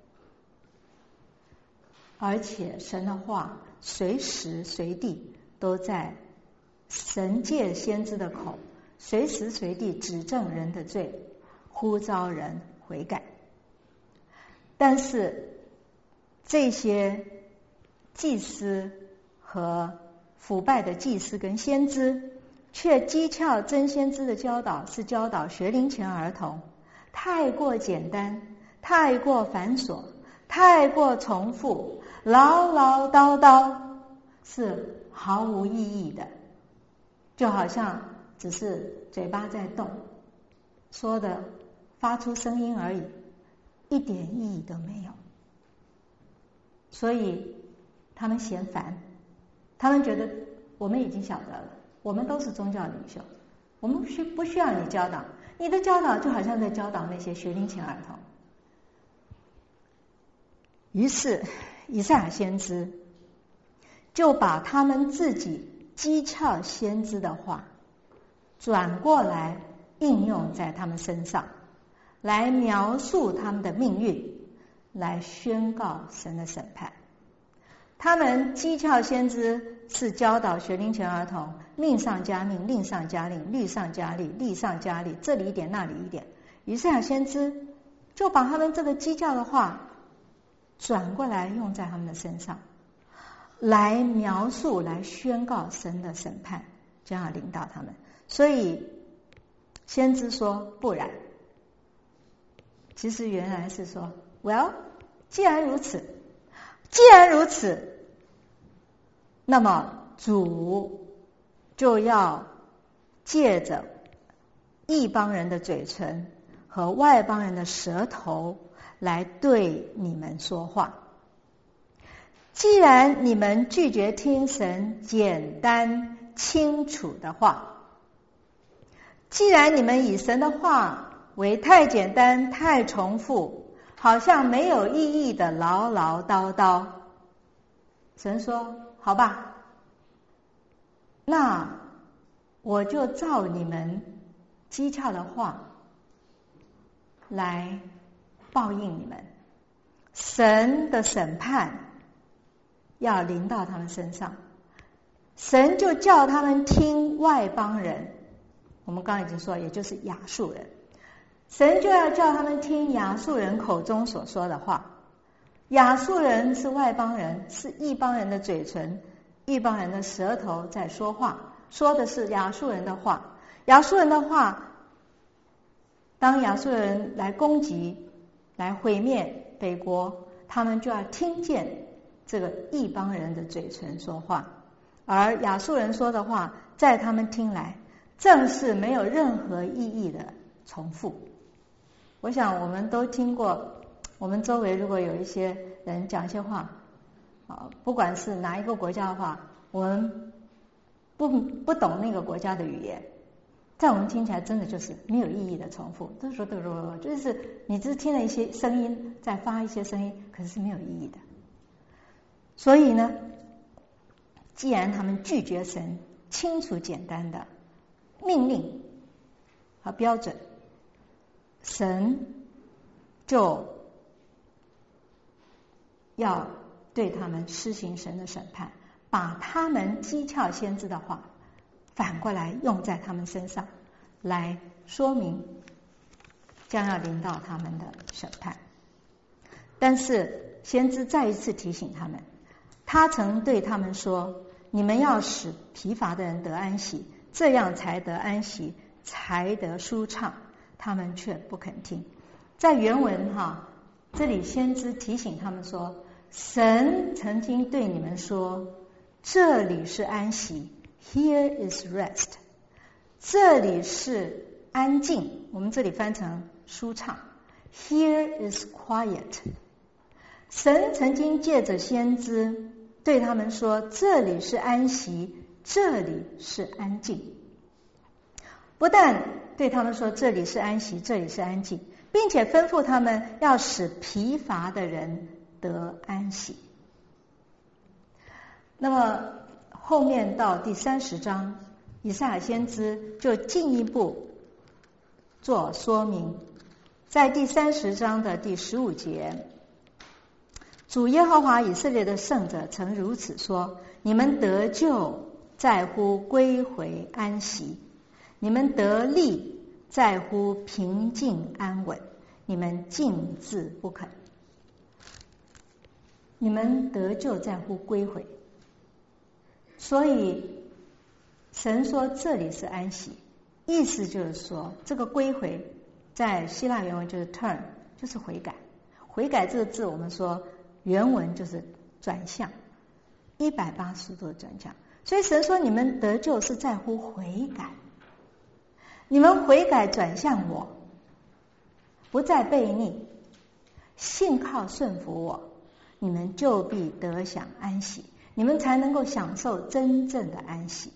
而且神的话随时随地都在神借先知的口，随时随地指正人的罪，呼召人悔改。但是这些祭司和腐败的祭司跟先知，却讥诮真先知的教导是教导学龄前儿童，太过简单，太过繁琐，太过重复，唠唠叨叨， 是毫无意义的，就好像只是嘴巴在动，说的发出声音而已，一点意义都没有。所以他们嫌烦，他们觉得我们已经晓得了，我们都是宗教领袖，我们不需要你教导，你的教导就好像在教导那些学龄前儿童。于是以赛亚先知就把他们自己讥诮先知的话转过来应用在他们身上，来描述他们的命运，来宣告神的审判。他们讥诮先知是教导学龄前儿童命上加命，令上加令，律上加律，例上加例，这里一点那里一点。以赛亚先知就把他们这个讥诮的话转过来用在他们的身上，来描述，来宣告神的审判将要临到他们。所以先知说不然，其实原来是说 well 既然如此，那么主就要借着异邦人的嘴唇和外邦人的舌头来对你们说话。既然你们拒绝听神简单清楚的话，既然你们以神的话为太简单太重复，好像没有意义的唠唠叨叨，神说好吧，那我就照你们讥诮的话来报应你们。神的审判要临到他们身上，神就叫他们听外邦人，我们刚刚已经说也就是亚述人，神就要叫他们听亚述人口中所说的话。亚述人是外邦人，是异邦人的嘴唇，异邦人的舌头在说话，说的是亚述人的话。亚述人的话，当亚述人来攻击来毁灭北国，他们就要听见这个异邦人的嘴唇说话，而亚述人说的话在他们听来正是没有任何意义的重复。我想我们都听过，我们周围如果有一些人讲一些话，不管是哪一个国家的话，我们不懂那个国家的语言，在我们听起来真的就是没有意义的重复，都说就是你只是听了一些声音，在发一些声音，可是是没有意义的。所以呢，既然他们拒绝神清楚简单的命令和标准，神就要对他们施行神的审判，把他们讥诮先知的话反过来用在他们身上，来说明将要临到他们的审判。但是先知再一次提醒他们，他曾对他们说，你们要使疲乏的人得安息，这样才得安息，才得舒畅。他们却不肯听。在原文这里先知提醒他们说，神曾经对你们说，这里是安息， Here is rest， 这里是安静，我们这里翻成舒畅， Here is quiet。 神曾经借着先知对他们说，这里是安息，这里是安静。不但对他们说这里是安息，这里是安静，并且吩咐他们要使疲乏的人得安息。那么后面到第30章，以赛亚先知就进一步做说明。在第30章的第15节，主耶和华以色列的圣者曾如此说，你们得救在乎归回安息，你们得力在乎平静安稳，你们静自不肯。你们得救在乎归回，所以神说这里是安息，意思就是说这个归回在希腊原文就是 turn， 就是悔改。悔改这个字我们说原文就是转向， 180度的转向。所以神说你们得救是在乎悔改，你们悔改转向我，不再悖逆，信靠顺服我，你们就必得享安息，你们才能够享受真正的安息。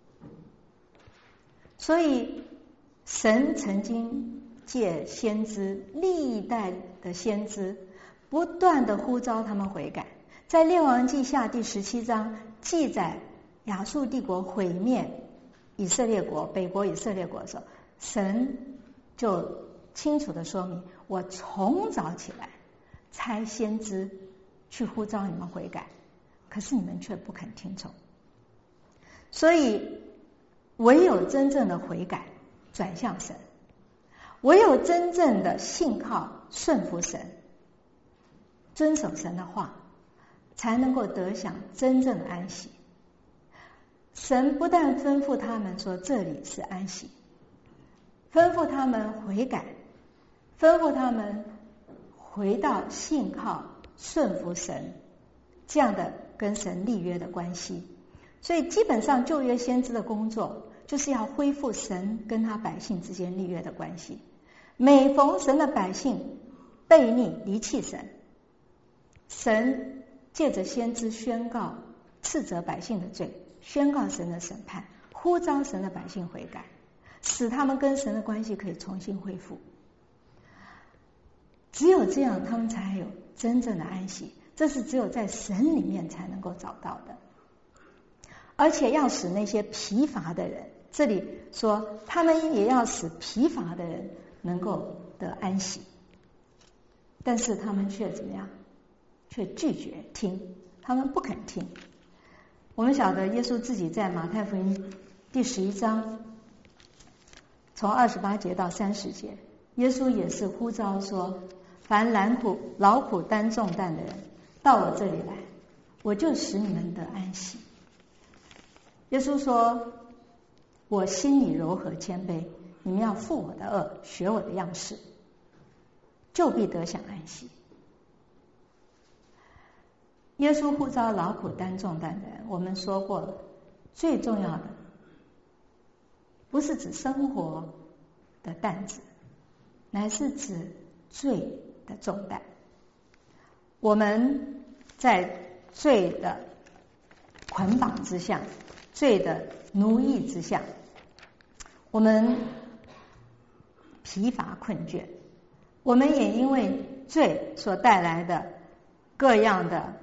所以神曾经借先知，历代的先知不断的呼召他们悔改。在列王记下第17章记载亚述帝国毁灭以色列国，北国以色列国的时候，神就清楚的说明，我从早起来差先知去呼召你们悔改，可是你们却不肯听从。所以唯有真正的悔改转向神，唯有真正的信靠顺服神，遵守神的话，才能够得享真正的安息。神不但吩咐他们说这里是安息，吩咐他们悔改，吩咐他们回到信靠顺服神这样的跟神立约的关系。所以基本上旧约先知的工作就是要恢复神跟他百姓之间立约的关系。每逢神的百姓悖逆离弃神，神借着先知宣告斥责百姓的罪，宣告神的审判，呼召神的百姓悔改，使他们跟神的关系可以重新恢复。只有这样，他们才有真正的安息，这是只有在神里面才能够找到的。而且要使那些疲乏的人，这里说他们也要使疲乏的人能够得安息，但是他们却怎么样？却拒绝听，他们不肯听。我们晓得耶稣自己在马太福音第11章从28节到30节，耶稣也是呼召说，凡劳苦担重担的人到我这里来，我就使你们得安息。耶稣说，我心里柔和谦卑，你们要负我的恶，学我的样式，就必得享安息。耶稣呼召劳苦担重担的人，我们说过了，最重要的不是指生活的担子，乃是指罪的重担。我们在罪的捆绑之下，罪的奴役之下，我们疲乏困倦，我们也因为罪所带来的各样的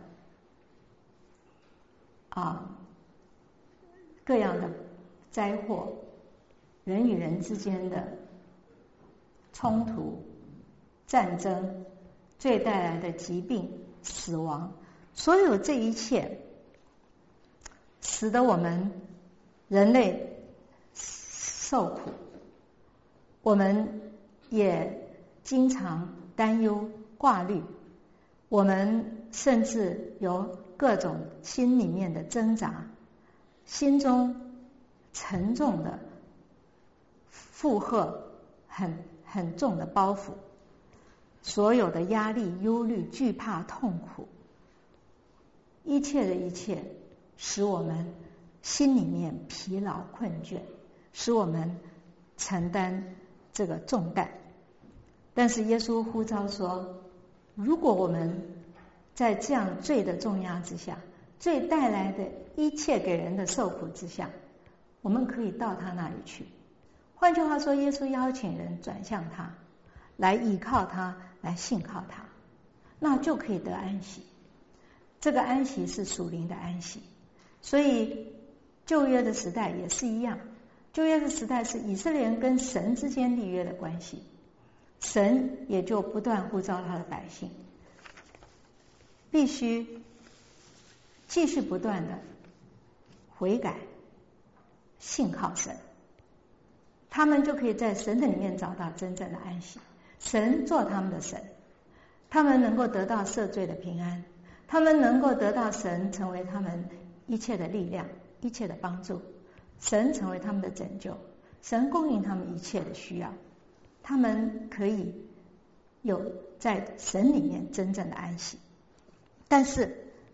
灾祸，人与人之间的冲突、战争，罪带来的疾病、死亡，所有这一切使得我们人类受苦，我们也经常担忧挂虑，我们甚至有各种心里面的挣扎，心中沉重的负荷，很重的包袱，所有的压力、忧虑、惧怕、痛苦，一切的一切使我们心里面疲劳困倦，使我们承担这个重担。但是耶稣呼召说，如果我们在这样罪的重压之下，罪带来的一切给人的受苦之下，我们可以到他那里去。换句话说，耶稣邀请人转向他，来倚靠他，来信靠他，那就可以得安息。这个安息是属灵的安息。所以旧约的时代也是一样，旧约的时代是以色列人跟神之间立约的关系，神也就不断呼召他的百姓必须继续不断的悔改信靠神，他们就可以在神的里面找到真正的安息。神做他们的神，他们能够得到赦罪的平安，他们能够得到神成为他们一切的力量，一切的帮助，神成为他们的拯救，神供应他们一切的需要，他们可以有在神里面真正的安息。但是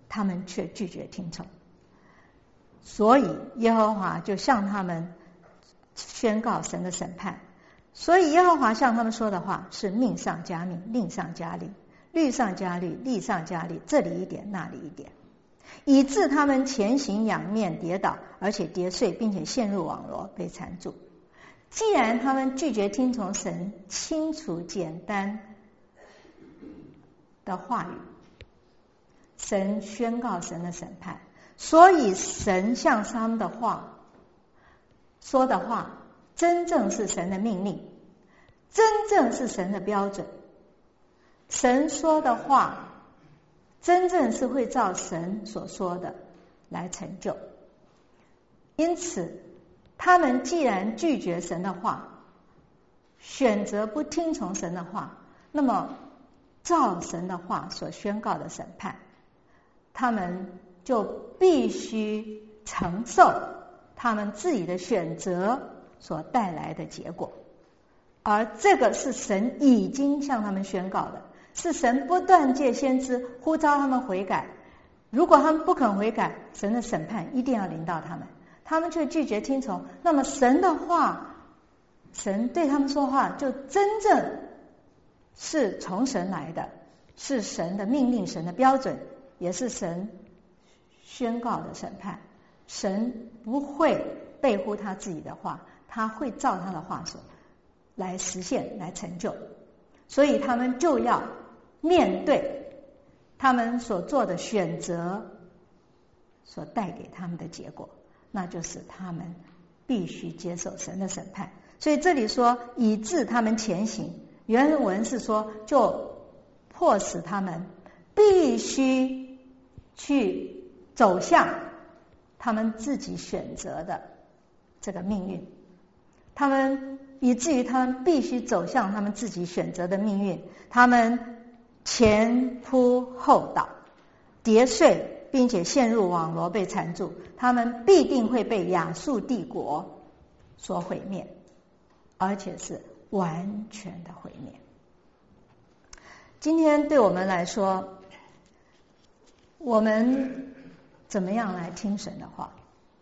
他们却拒绝听从。所以耶和华就向他们宣告神的审判。所以耶和华向他们说的话是命上加命，令上加令，律上加律，例上加例，这里一点那里一点，以致他们前行仰面跌倒，而且跌碎，并且陷入网罗，被缠住。既然他们拒绝听从神清楚简单的话语，神宣告神的审判，所以神向他们的话说的话真正是神的命令，真正是神的标准。神说的话真正是会照神所说的来成就。因此他们既然拒绝神的话，选择不听从神的话，那么照神的话所宣告的审判，他们就必须承受他们自己的选择所带来的结果。而这个是神已经向他们宣告的，是神不断借先知呼召他们悔改，如果他们不肯悔改，神的审判一定要临到他们，他们却拒绝听从，那么神的话，神对他们说话就真正是从神来的，是神的命令，神的标准，也是神宣告的审判。神不会背乎他自己的话，他会照他的话说来实现，来成就。所以他们就要面对他们所做的选择所带给他们的结果，那就是他们必须接受神的审判。所以这里说以致他们前行，原文是说就迫使他们必须去走向他们自己选择的这个命运，他们以至于他们必须走向他们自己选择的命运，他们前扑后倒，跌碎，并且陷入网罗，被缠住，他们必定会被亚述帝国所毁灭，而且是完全的毁灭。今天对我们来说，我们怎么样来听神的话？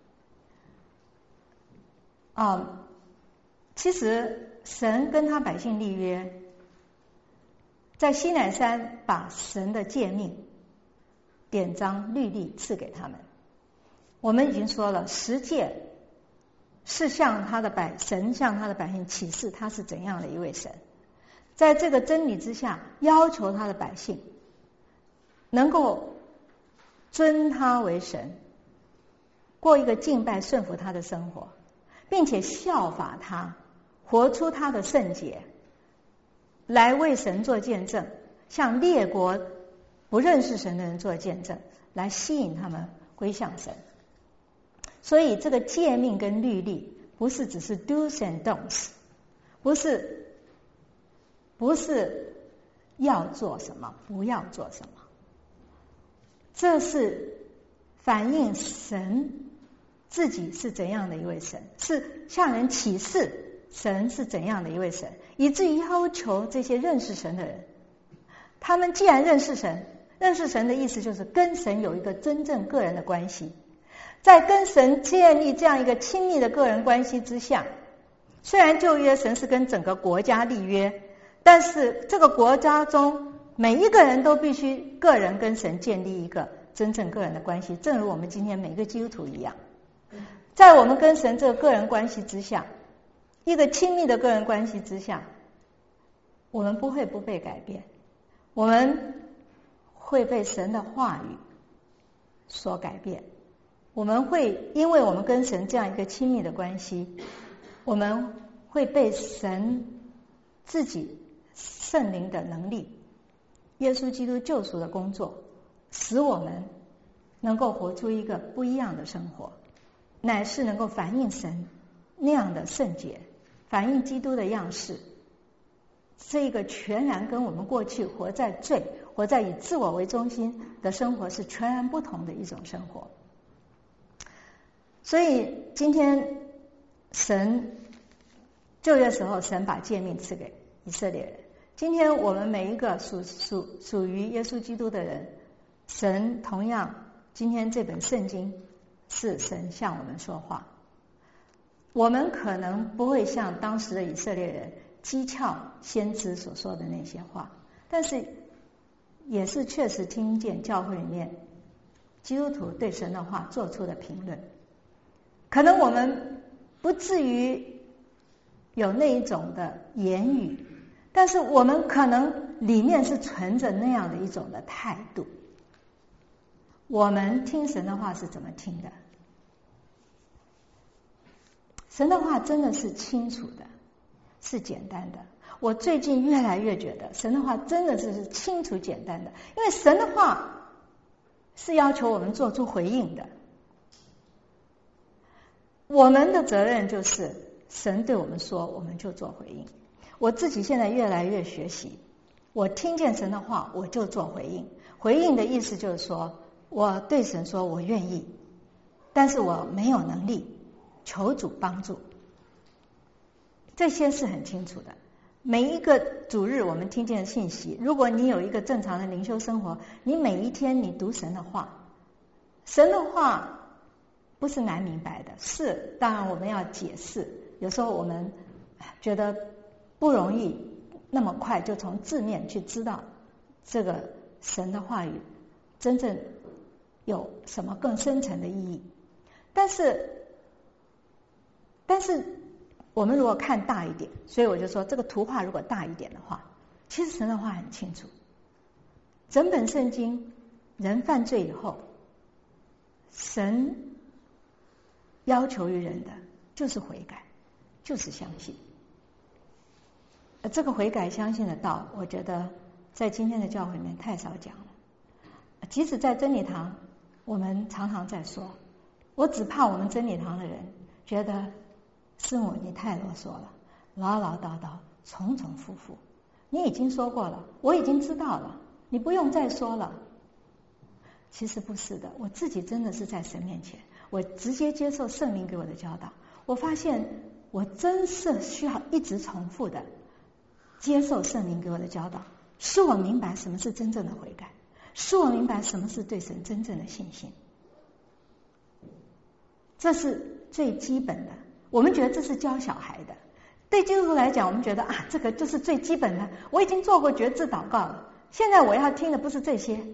其实神跟他百姓立约，在西乃山把神的诫命、典章、律例赐给他们。我们已经说了，10诫是向神向他的百姓启示他是怎样的一位神，在这个真理之下，要求他的百姓能够尊他为神，过一个敬拜顺服他的生活，并且效法他，活出他的圣洁，来为神做见证，向列国不认识神的人做见证，来吸引他们归向神。所以这个诫命跟律例不是只是 do's and don'ts， 不是要做什么不要做什么，这是反映神自己是怎样的一位神，是向人启示神是怎样的一位神，以至于要求这些认识神的人，他们既然认识神，认识神的意思就是跟神有一个真正个人的关系，在跟神建立这样一个亲密的个人关系之下，虽然旧约神是跟整个国家立约，但是这个国家中每一个人都必须个人跟神建立一个真正个人的关系，正如我们今天每个基督徒一样。在我们跟神这个个人关系之下，一个亲密的个人关系之下，我们不会不被改变，我们会被神的话语所改变，我们会因为我们跟神这样一个亲密的关系，我们会被神自己圣灵的能力，耶稣基督救赎的工作，使我们能够活出一个不一样的生活，乃是能够反映神那样的圣洁，反映基督的样式，这个全然跟我们过去活在罪、活在以自我为中心的生活是全然不同的一种生活。所以今天神旧约时候神把诫命赐给以色列人，今天我们每一个属于耶稣基督的人， 神同样，今天这本圣经是神向我们说话。我们可能不会像当时的以色列人讥诮先知所说的那些话，但是也是确实听见教会里面基督徒对神的话做出的评论。可能我们不至于有那一种的言语，但是我们可能里面是存着那样的一种的态度。我们听神的话是怎么听的？神的话真的是清楚的，是简单的。我最近越来越觉得神的话真的是清楚简单的，因为神的话是要求我们做出回应的。我们的责任就是神对我们说我们就做回应。我自己现在越来越学习，我听见神的话我就做回应。回应的意思就是说，我对神说我愿意，但是我没有能力，求主帮助。这些是很清楚的。每一个主日我们听见的信息，如果你有一个正常的灵修生活，你每一天你读神的话，神的话不是难明白的，是当然我们要解释，有时候我们觉得不容易那么快就从字面去知道这个神的话语真正有什么更深层的意义。但是我们如果看大一点，所以我就说这个图画如果大一点的话，其实神的话很清楚。整本圣经人犯罪以后，神要求于人的就是悔改，就是相信。这个悔改相信的道，我觉得在今天的教会里面太少讲了。即使在真理堂我们常常在说，我只怕我们真理堂的人觉得师母你太啰嗦了，唠唠叨叨，重重复复，你已经说过了，我已经知道了，你不用再说了。其实不是的，我自己真的是在神面前，我直接接受圣灵给我的教导，我发现我真是需要一直重复的接受圣灵给我的教导，使我明白什么是真正的悔改，使我明白什么是对神真正的信心。这是最基本的，我们觉得这是教小孩的。对基督徒来讲，我们觉得这个就是最基本的，我已经做过决志祷告了，现在我要听的不是这些。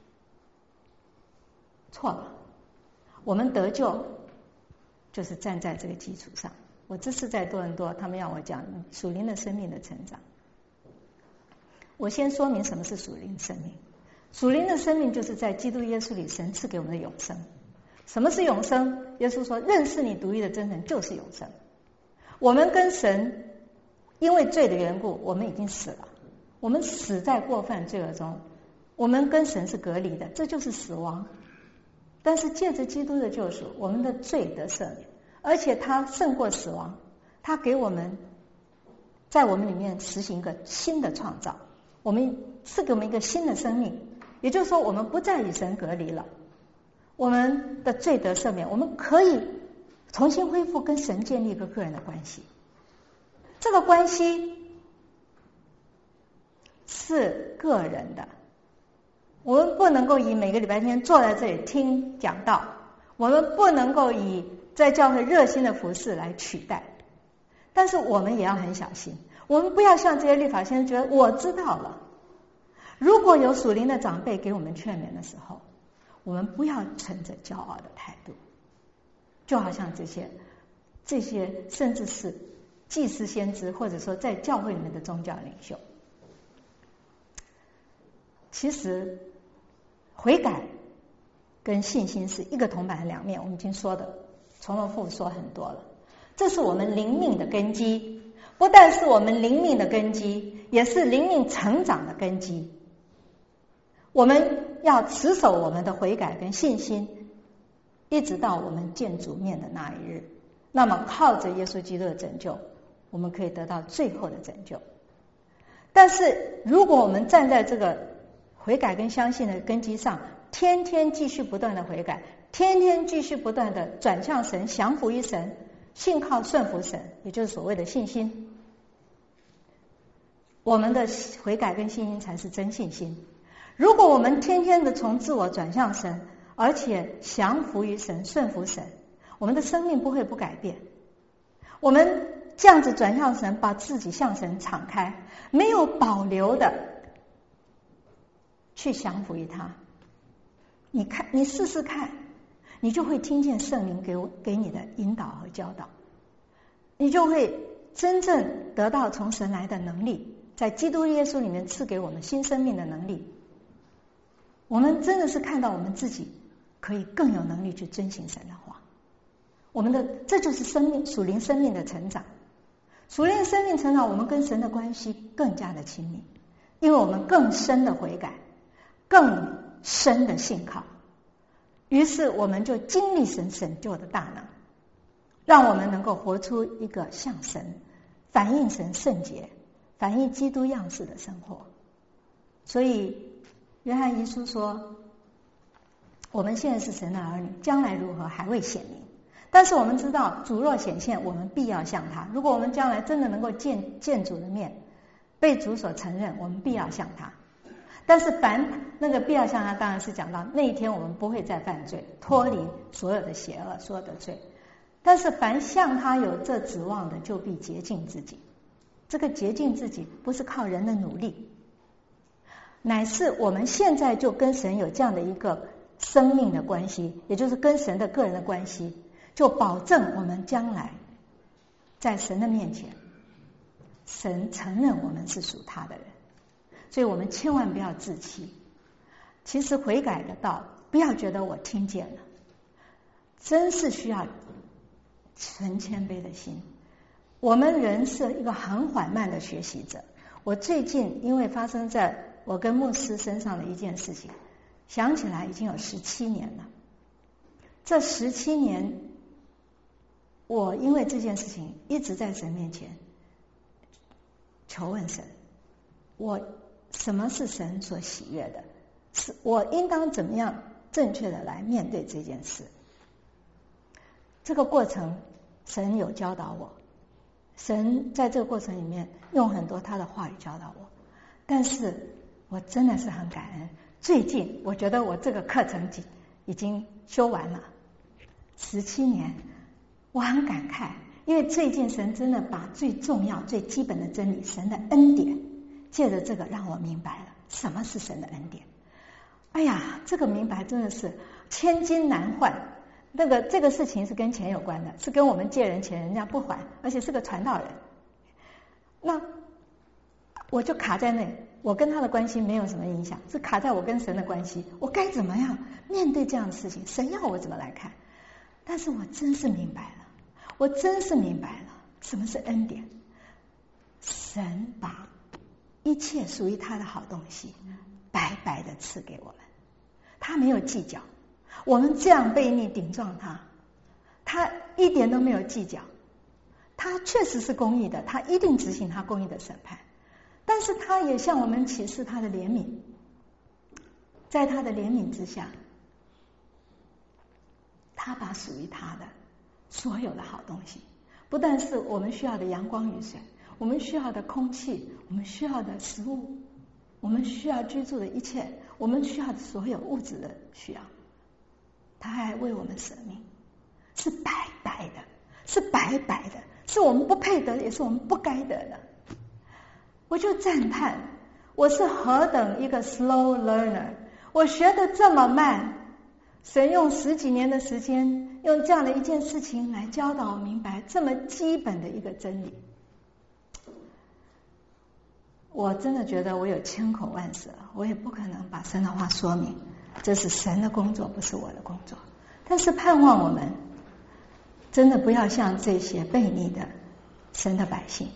错了，我们得救就是站在这个基础上。我这次在多伦多，他们要我讲属灵的生命的成长。我先说明什么是属灵生命。属灵的生命就是在基督耶稣里神赐给我们的永生。什么是永生？耶稣说认识你独一的真神就是永生。我们跟神因为罪的缘故，我们已经死了，我们死在过犯罪恶中，我们跟神是隔离的，这就是死亡。但是借着基督的救赎，我们的罪得赦免，而且他胜过死亡，他给我们在我们里面实行一个新的创造，我们赐给我们一个新的生命，也就是说我们不再与神隔离了，我们的罪得赦免，我们可以重新恢复跟神建立一个个人的关系。这个关系是个人的，我们不能够以每个礼拜天坐在这里听讲道，我们不能够以在教会热心的服事来取代。但是我们也要很小心，我们不要像这些律法先生觉得我知道了。如果有属灵的长辈给我们劝勉的时候，我们不要存着骄傲的态度，就好像这些甚至是祭司先知，或者说在教会里面的宗教领袖。其实悔改跟信心是一个铜板的两面，我们已经说的重重复复说很多了。这是我们灵命的根基，不但是我们灵命的根基，也是灵命成长的根基。我们要持守我们的悔改跟信心，一直到我们见主面的那一日。那么靠着耶稣基督的拯救，我们可以得到最后的拯救。但是如果我们站在这个悔改跟相信的根基上，天天继续不断的悔改，天天继续不断的转向神，降服于神，信靠顺服神，也就是所谓的信心，我们的悔改跟信心才是真信心。 如果我们天天的从自我转向神，而且降服于神、顺服神，我们的生命不会不改变。我们这样子转向神，把自己向神敞开，没有保留的去降服于他，你看，你试试看，你就会听见圣灵给你的引导和教导，你就会真正得到从神来的能力，在基督耶稣里面赐给我们新生命的能力。我们真的是看到我们自己可以更有能力去遵行神的话。这就是生命，属灵生命的成长。属灵生命成长，我们跟神的关系更加的亲密，因为我们更深的悔改，更深的信靠，于是我们就经历神拯救的大能，让我们能够活出一个像神、反映神圣洁、反映基督样式的生活。所以约翰一书说，我们现在是神的儿女，将来如何还未显明，但是我们知道主若显现，我们必要像他。如果我们将来真的能够见主的面，被主所承认，我们必要像他。但是凡那个必要像他，当然是讲到那一天我们不会再犯罪，脱离所有的邪恶，所有的罪。但是凡像他有这指望的，就必洁净自己。这个洁净自己不是靠人的努力，乃是我们现在就跟神有这样的一个生命的关系，也就是跟神的个人的关系，就保证我们将来在神的面前，神承认我们是属他的人。所以我们千万不要自欺。其实悔改的道，不要觉得我听见了，真是需要纯谦卑的心。我们人是一个很缓慢的学习者。我最近因为发生在我跟牧师身上的一件事情，想起来已经有17年了。这17年，我因为这件事情一直在神面前求问神，什么是神所喜悦的？是我应当怎么样正确的来面对这件事？这个过程，神有教导我，神在这个过程里面用很多他的话语教导我，但是我真的是很感恩。最近我觉得我这个课程已经修完了17年，我很感慨，因为最近神真的把最重要、最基本的真理，神的恩典，借着这个让我明白了什么是神的恩典。哎呀，这个明白真的是千金难换。这个事情是跟钱有关的，是跟我们借人钱人家不还，而且是个传道人。那我就卡在那里，我跟他的关系没有什么影响，是卡在我跟神的关系，我该怎么样面对这样的事情？神要我怎么来看？但是我真是明白了，我真是明白了什么是恩典。神把一切属于他的好东西白白的赐给我们，他没有计较。我们这样悖逆顶撞他一点都没有计较。他确实是公义的，他一定执行他公义的审判，但是他也向我们启示他的怜悯。在他的怜悯之下，他把属于他的所有的好东西，不但是我们需要的阳光雨水，我们需要的空气，我们需要的食物，我们需要居住的一切，我们需要的所有物质的需要，他还为我们舍命，是白白的，是白白的，是我们不配得，也是我们不该得的。我就赞叹，我是何等一个 slow learner， 我学得这么慢，神用10几年的时间，用这样的一件事情来教导我明白这么基本的一个真理。我真的觉得我有千口万舌，我也不可能把神的话说明，这是神的工作，不是我的工作。但是盼望我们真的不要像这些悖逆的神的百姓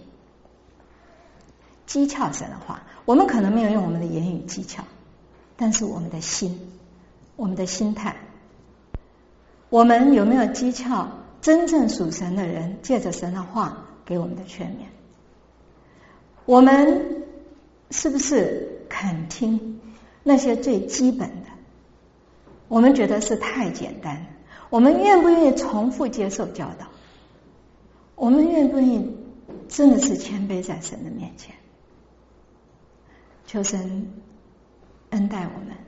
讥诮神的话。我们可能没有用我们的言语讥诮，但是我们的心，我们的心态，我们有没有讥诮真正属神的人借着神的话给我们的劝勉？我们是不是肯听那些最基本的，我们觉得是太简单了？我们愿不愿意重复接受教导？我们愿不愿意真的是谦卑在神的面前？求神恩待我们。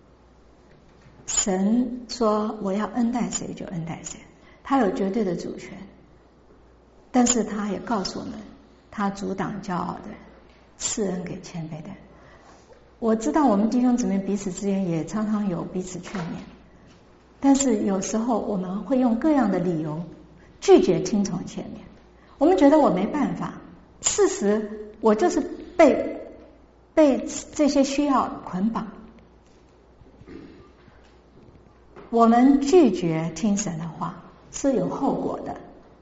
神说我要恩待谁就恩待谁，他有绝对的主权，但是他也告诉我们，他阻挡骄傲的人，赐恩给谦卑的人。我知道我们弟兄姊妹彼此之间也常常有彼此劝勉，但是有时候我们会用各样的理由拒绝听从劝勉。我们觉得我没办法，事实我就是被这些需要捆绑。我们拒绝听神的话是有后果的。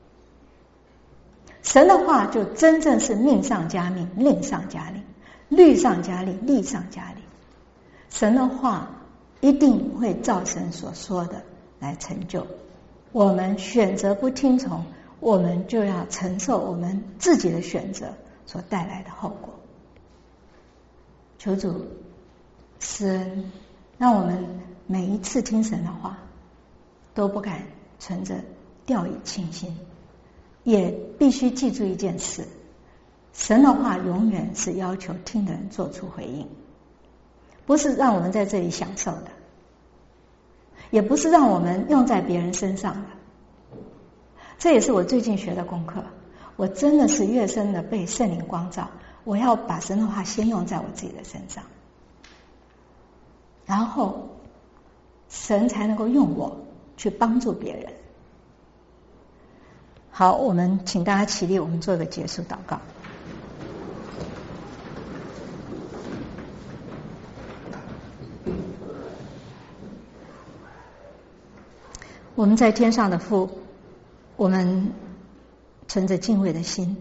神的话就真正是命上加命，令上加令，律上加律，例上加例。神的话一定会照神所说的来成就。我们选择不听从，我们就要承受我们自己的选择所带来的后果。求主施恩，让我们每一次听神的话都不敢存着掉以轻心，也必须记住一件事，神的话永远是要求听的人做出回应，不是让我们在这里享受的，也不是让我们用在别人身上的。这也是我最近学的功课，我真的是越深的被圣灵光照，我要把神的话先用在我自己的身上，然后神才能够用我去帮助别人。好，我们请大家起立，我们做个结束祷告。我们在天上的父，我们存着敬畏的心，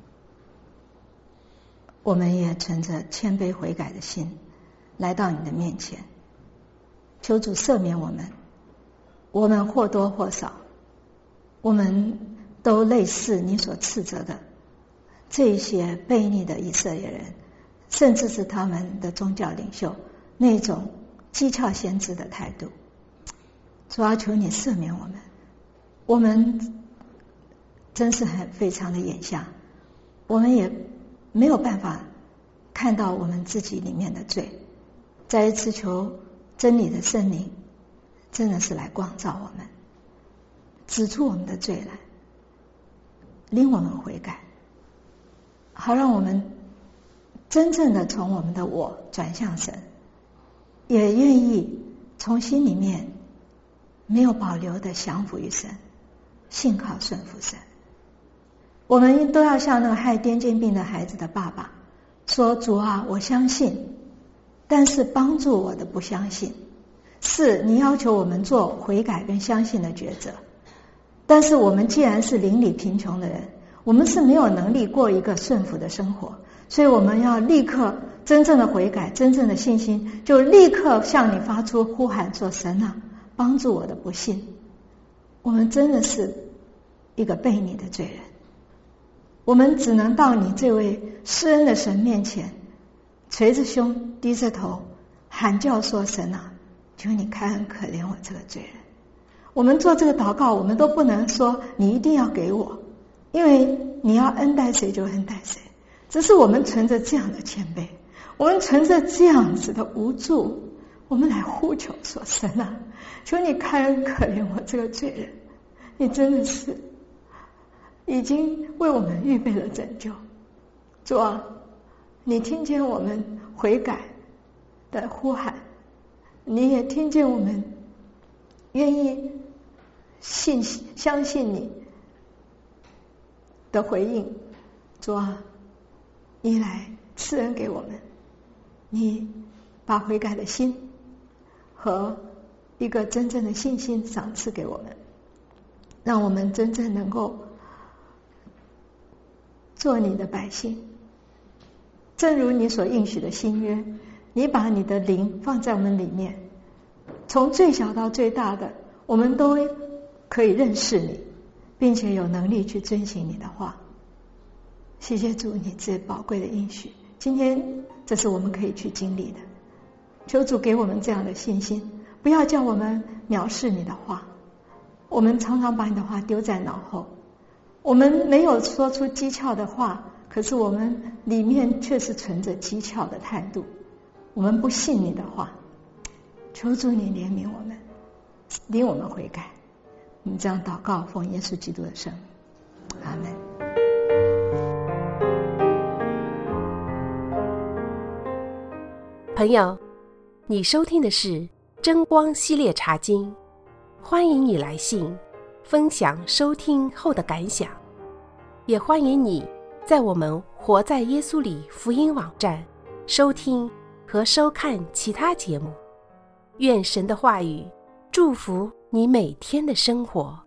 我们也存着谦卑悔改的心来到你的面前，求主赦免我们。我们或多或少，我们都类似你所斥责的这些悖逆的以色列人，甚至是他们的宗教领袖那种讥诮先知的态度。主啊，求你赦免我们，我们真是非常的眼瞎，我们也没有办法看到我们自己里面的罪。再一次求真理的圣灵真的是来光照我们，指出我们的罪来，令我们悔改，好让我们真正的从我们的我转向神，也愿意从心里面没有保留的降服于神，信靠顺服神。我们都要像那个害癫痫病的孩子的爸爸说，主啊，我相信，但是帮助我的不相信。是你要求我们做悔改跟相信的抉择，但是我们既然是邻里贫穷的人，我们是没有能力过一个顺服的生活，所以我们要立刻真正的悔改，真正的信心，就立刻向你发出呼喊说，神啊，帮助我的不信。我们真的是一个悖逆的罪人，我们只能到你这位施恩的神面前，垂着胸低着头喊叫说，神啊，求你开恩可怜我这个罪人。我们做这个祷告，我们都不能说你一定要给我，因为你要恩待谁就恩待谁，只是我们存着这样的谦卑，我们存着这样子的无助，我们来呼求说，神啊，求你开恩可怜我这个罪人。你真的是已经为我们预备了拯救。主啊，你听见我们悔改的呼喊，你也听见我们愿意相信你的回应。主啊，你来赐恩给我们，你把悔改的心和一个真正的信心赏赐给我们，让我们真正能够做你的百姓。正如你所应许的新约，你把你的灵放在我们里面，从最小到最大的，我们都可以认识你，并且有能力去遵行你的话。谢谢主，你这宝贵的应许，今天这是我们可以去经历的。求主给我们这样的信心，不要叫我们藐视你的话。我们常常把你的话丢在脑后，我们没有说出讥诮的话，可是我们里面却是存着讥诮的态度。 我们不信你的话，求主你怜悯我们，领我们悔改。我们这样祷告，奉耶稣基督的圣名，阿们。 朋友，你收听的是真光系列茶经，欢迎你来信分享收听后的感想，也欢迎你在我们活在耶稣里福音网站收听和收看其他节目。愿神的话语祝福你每天的生活。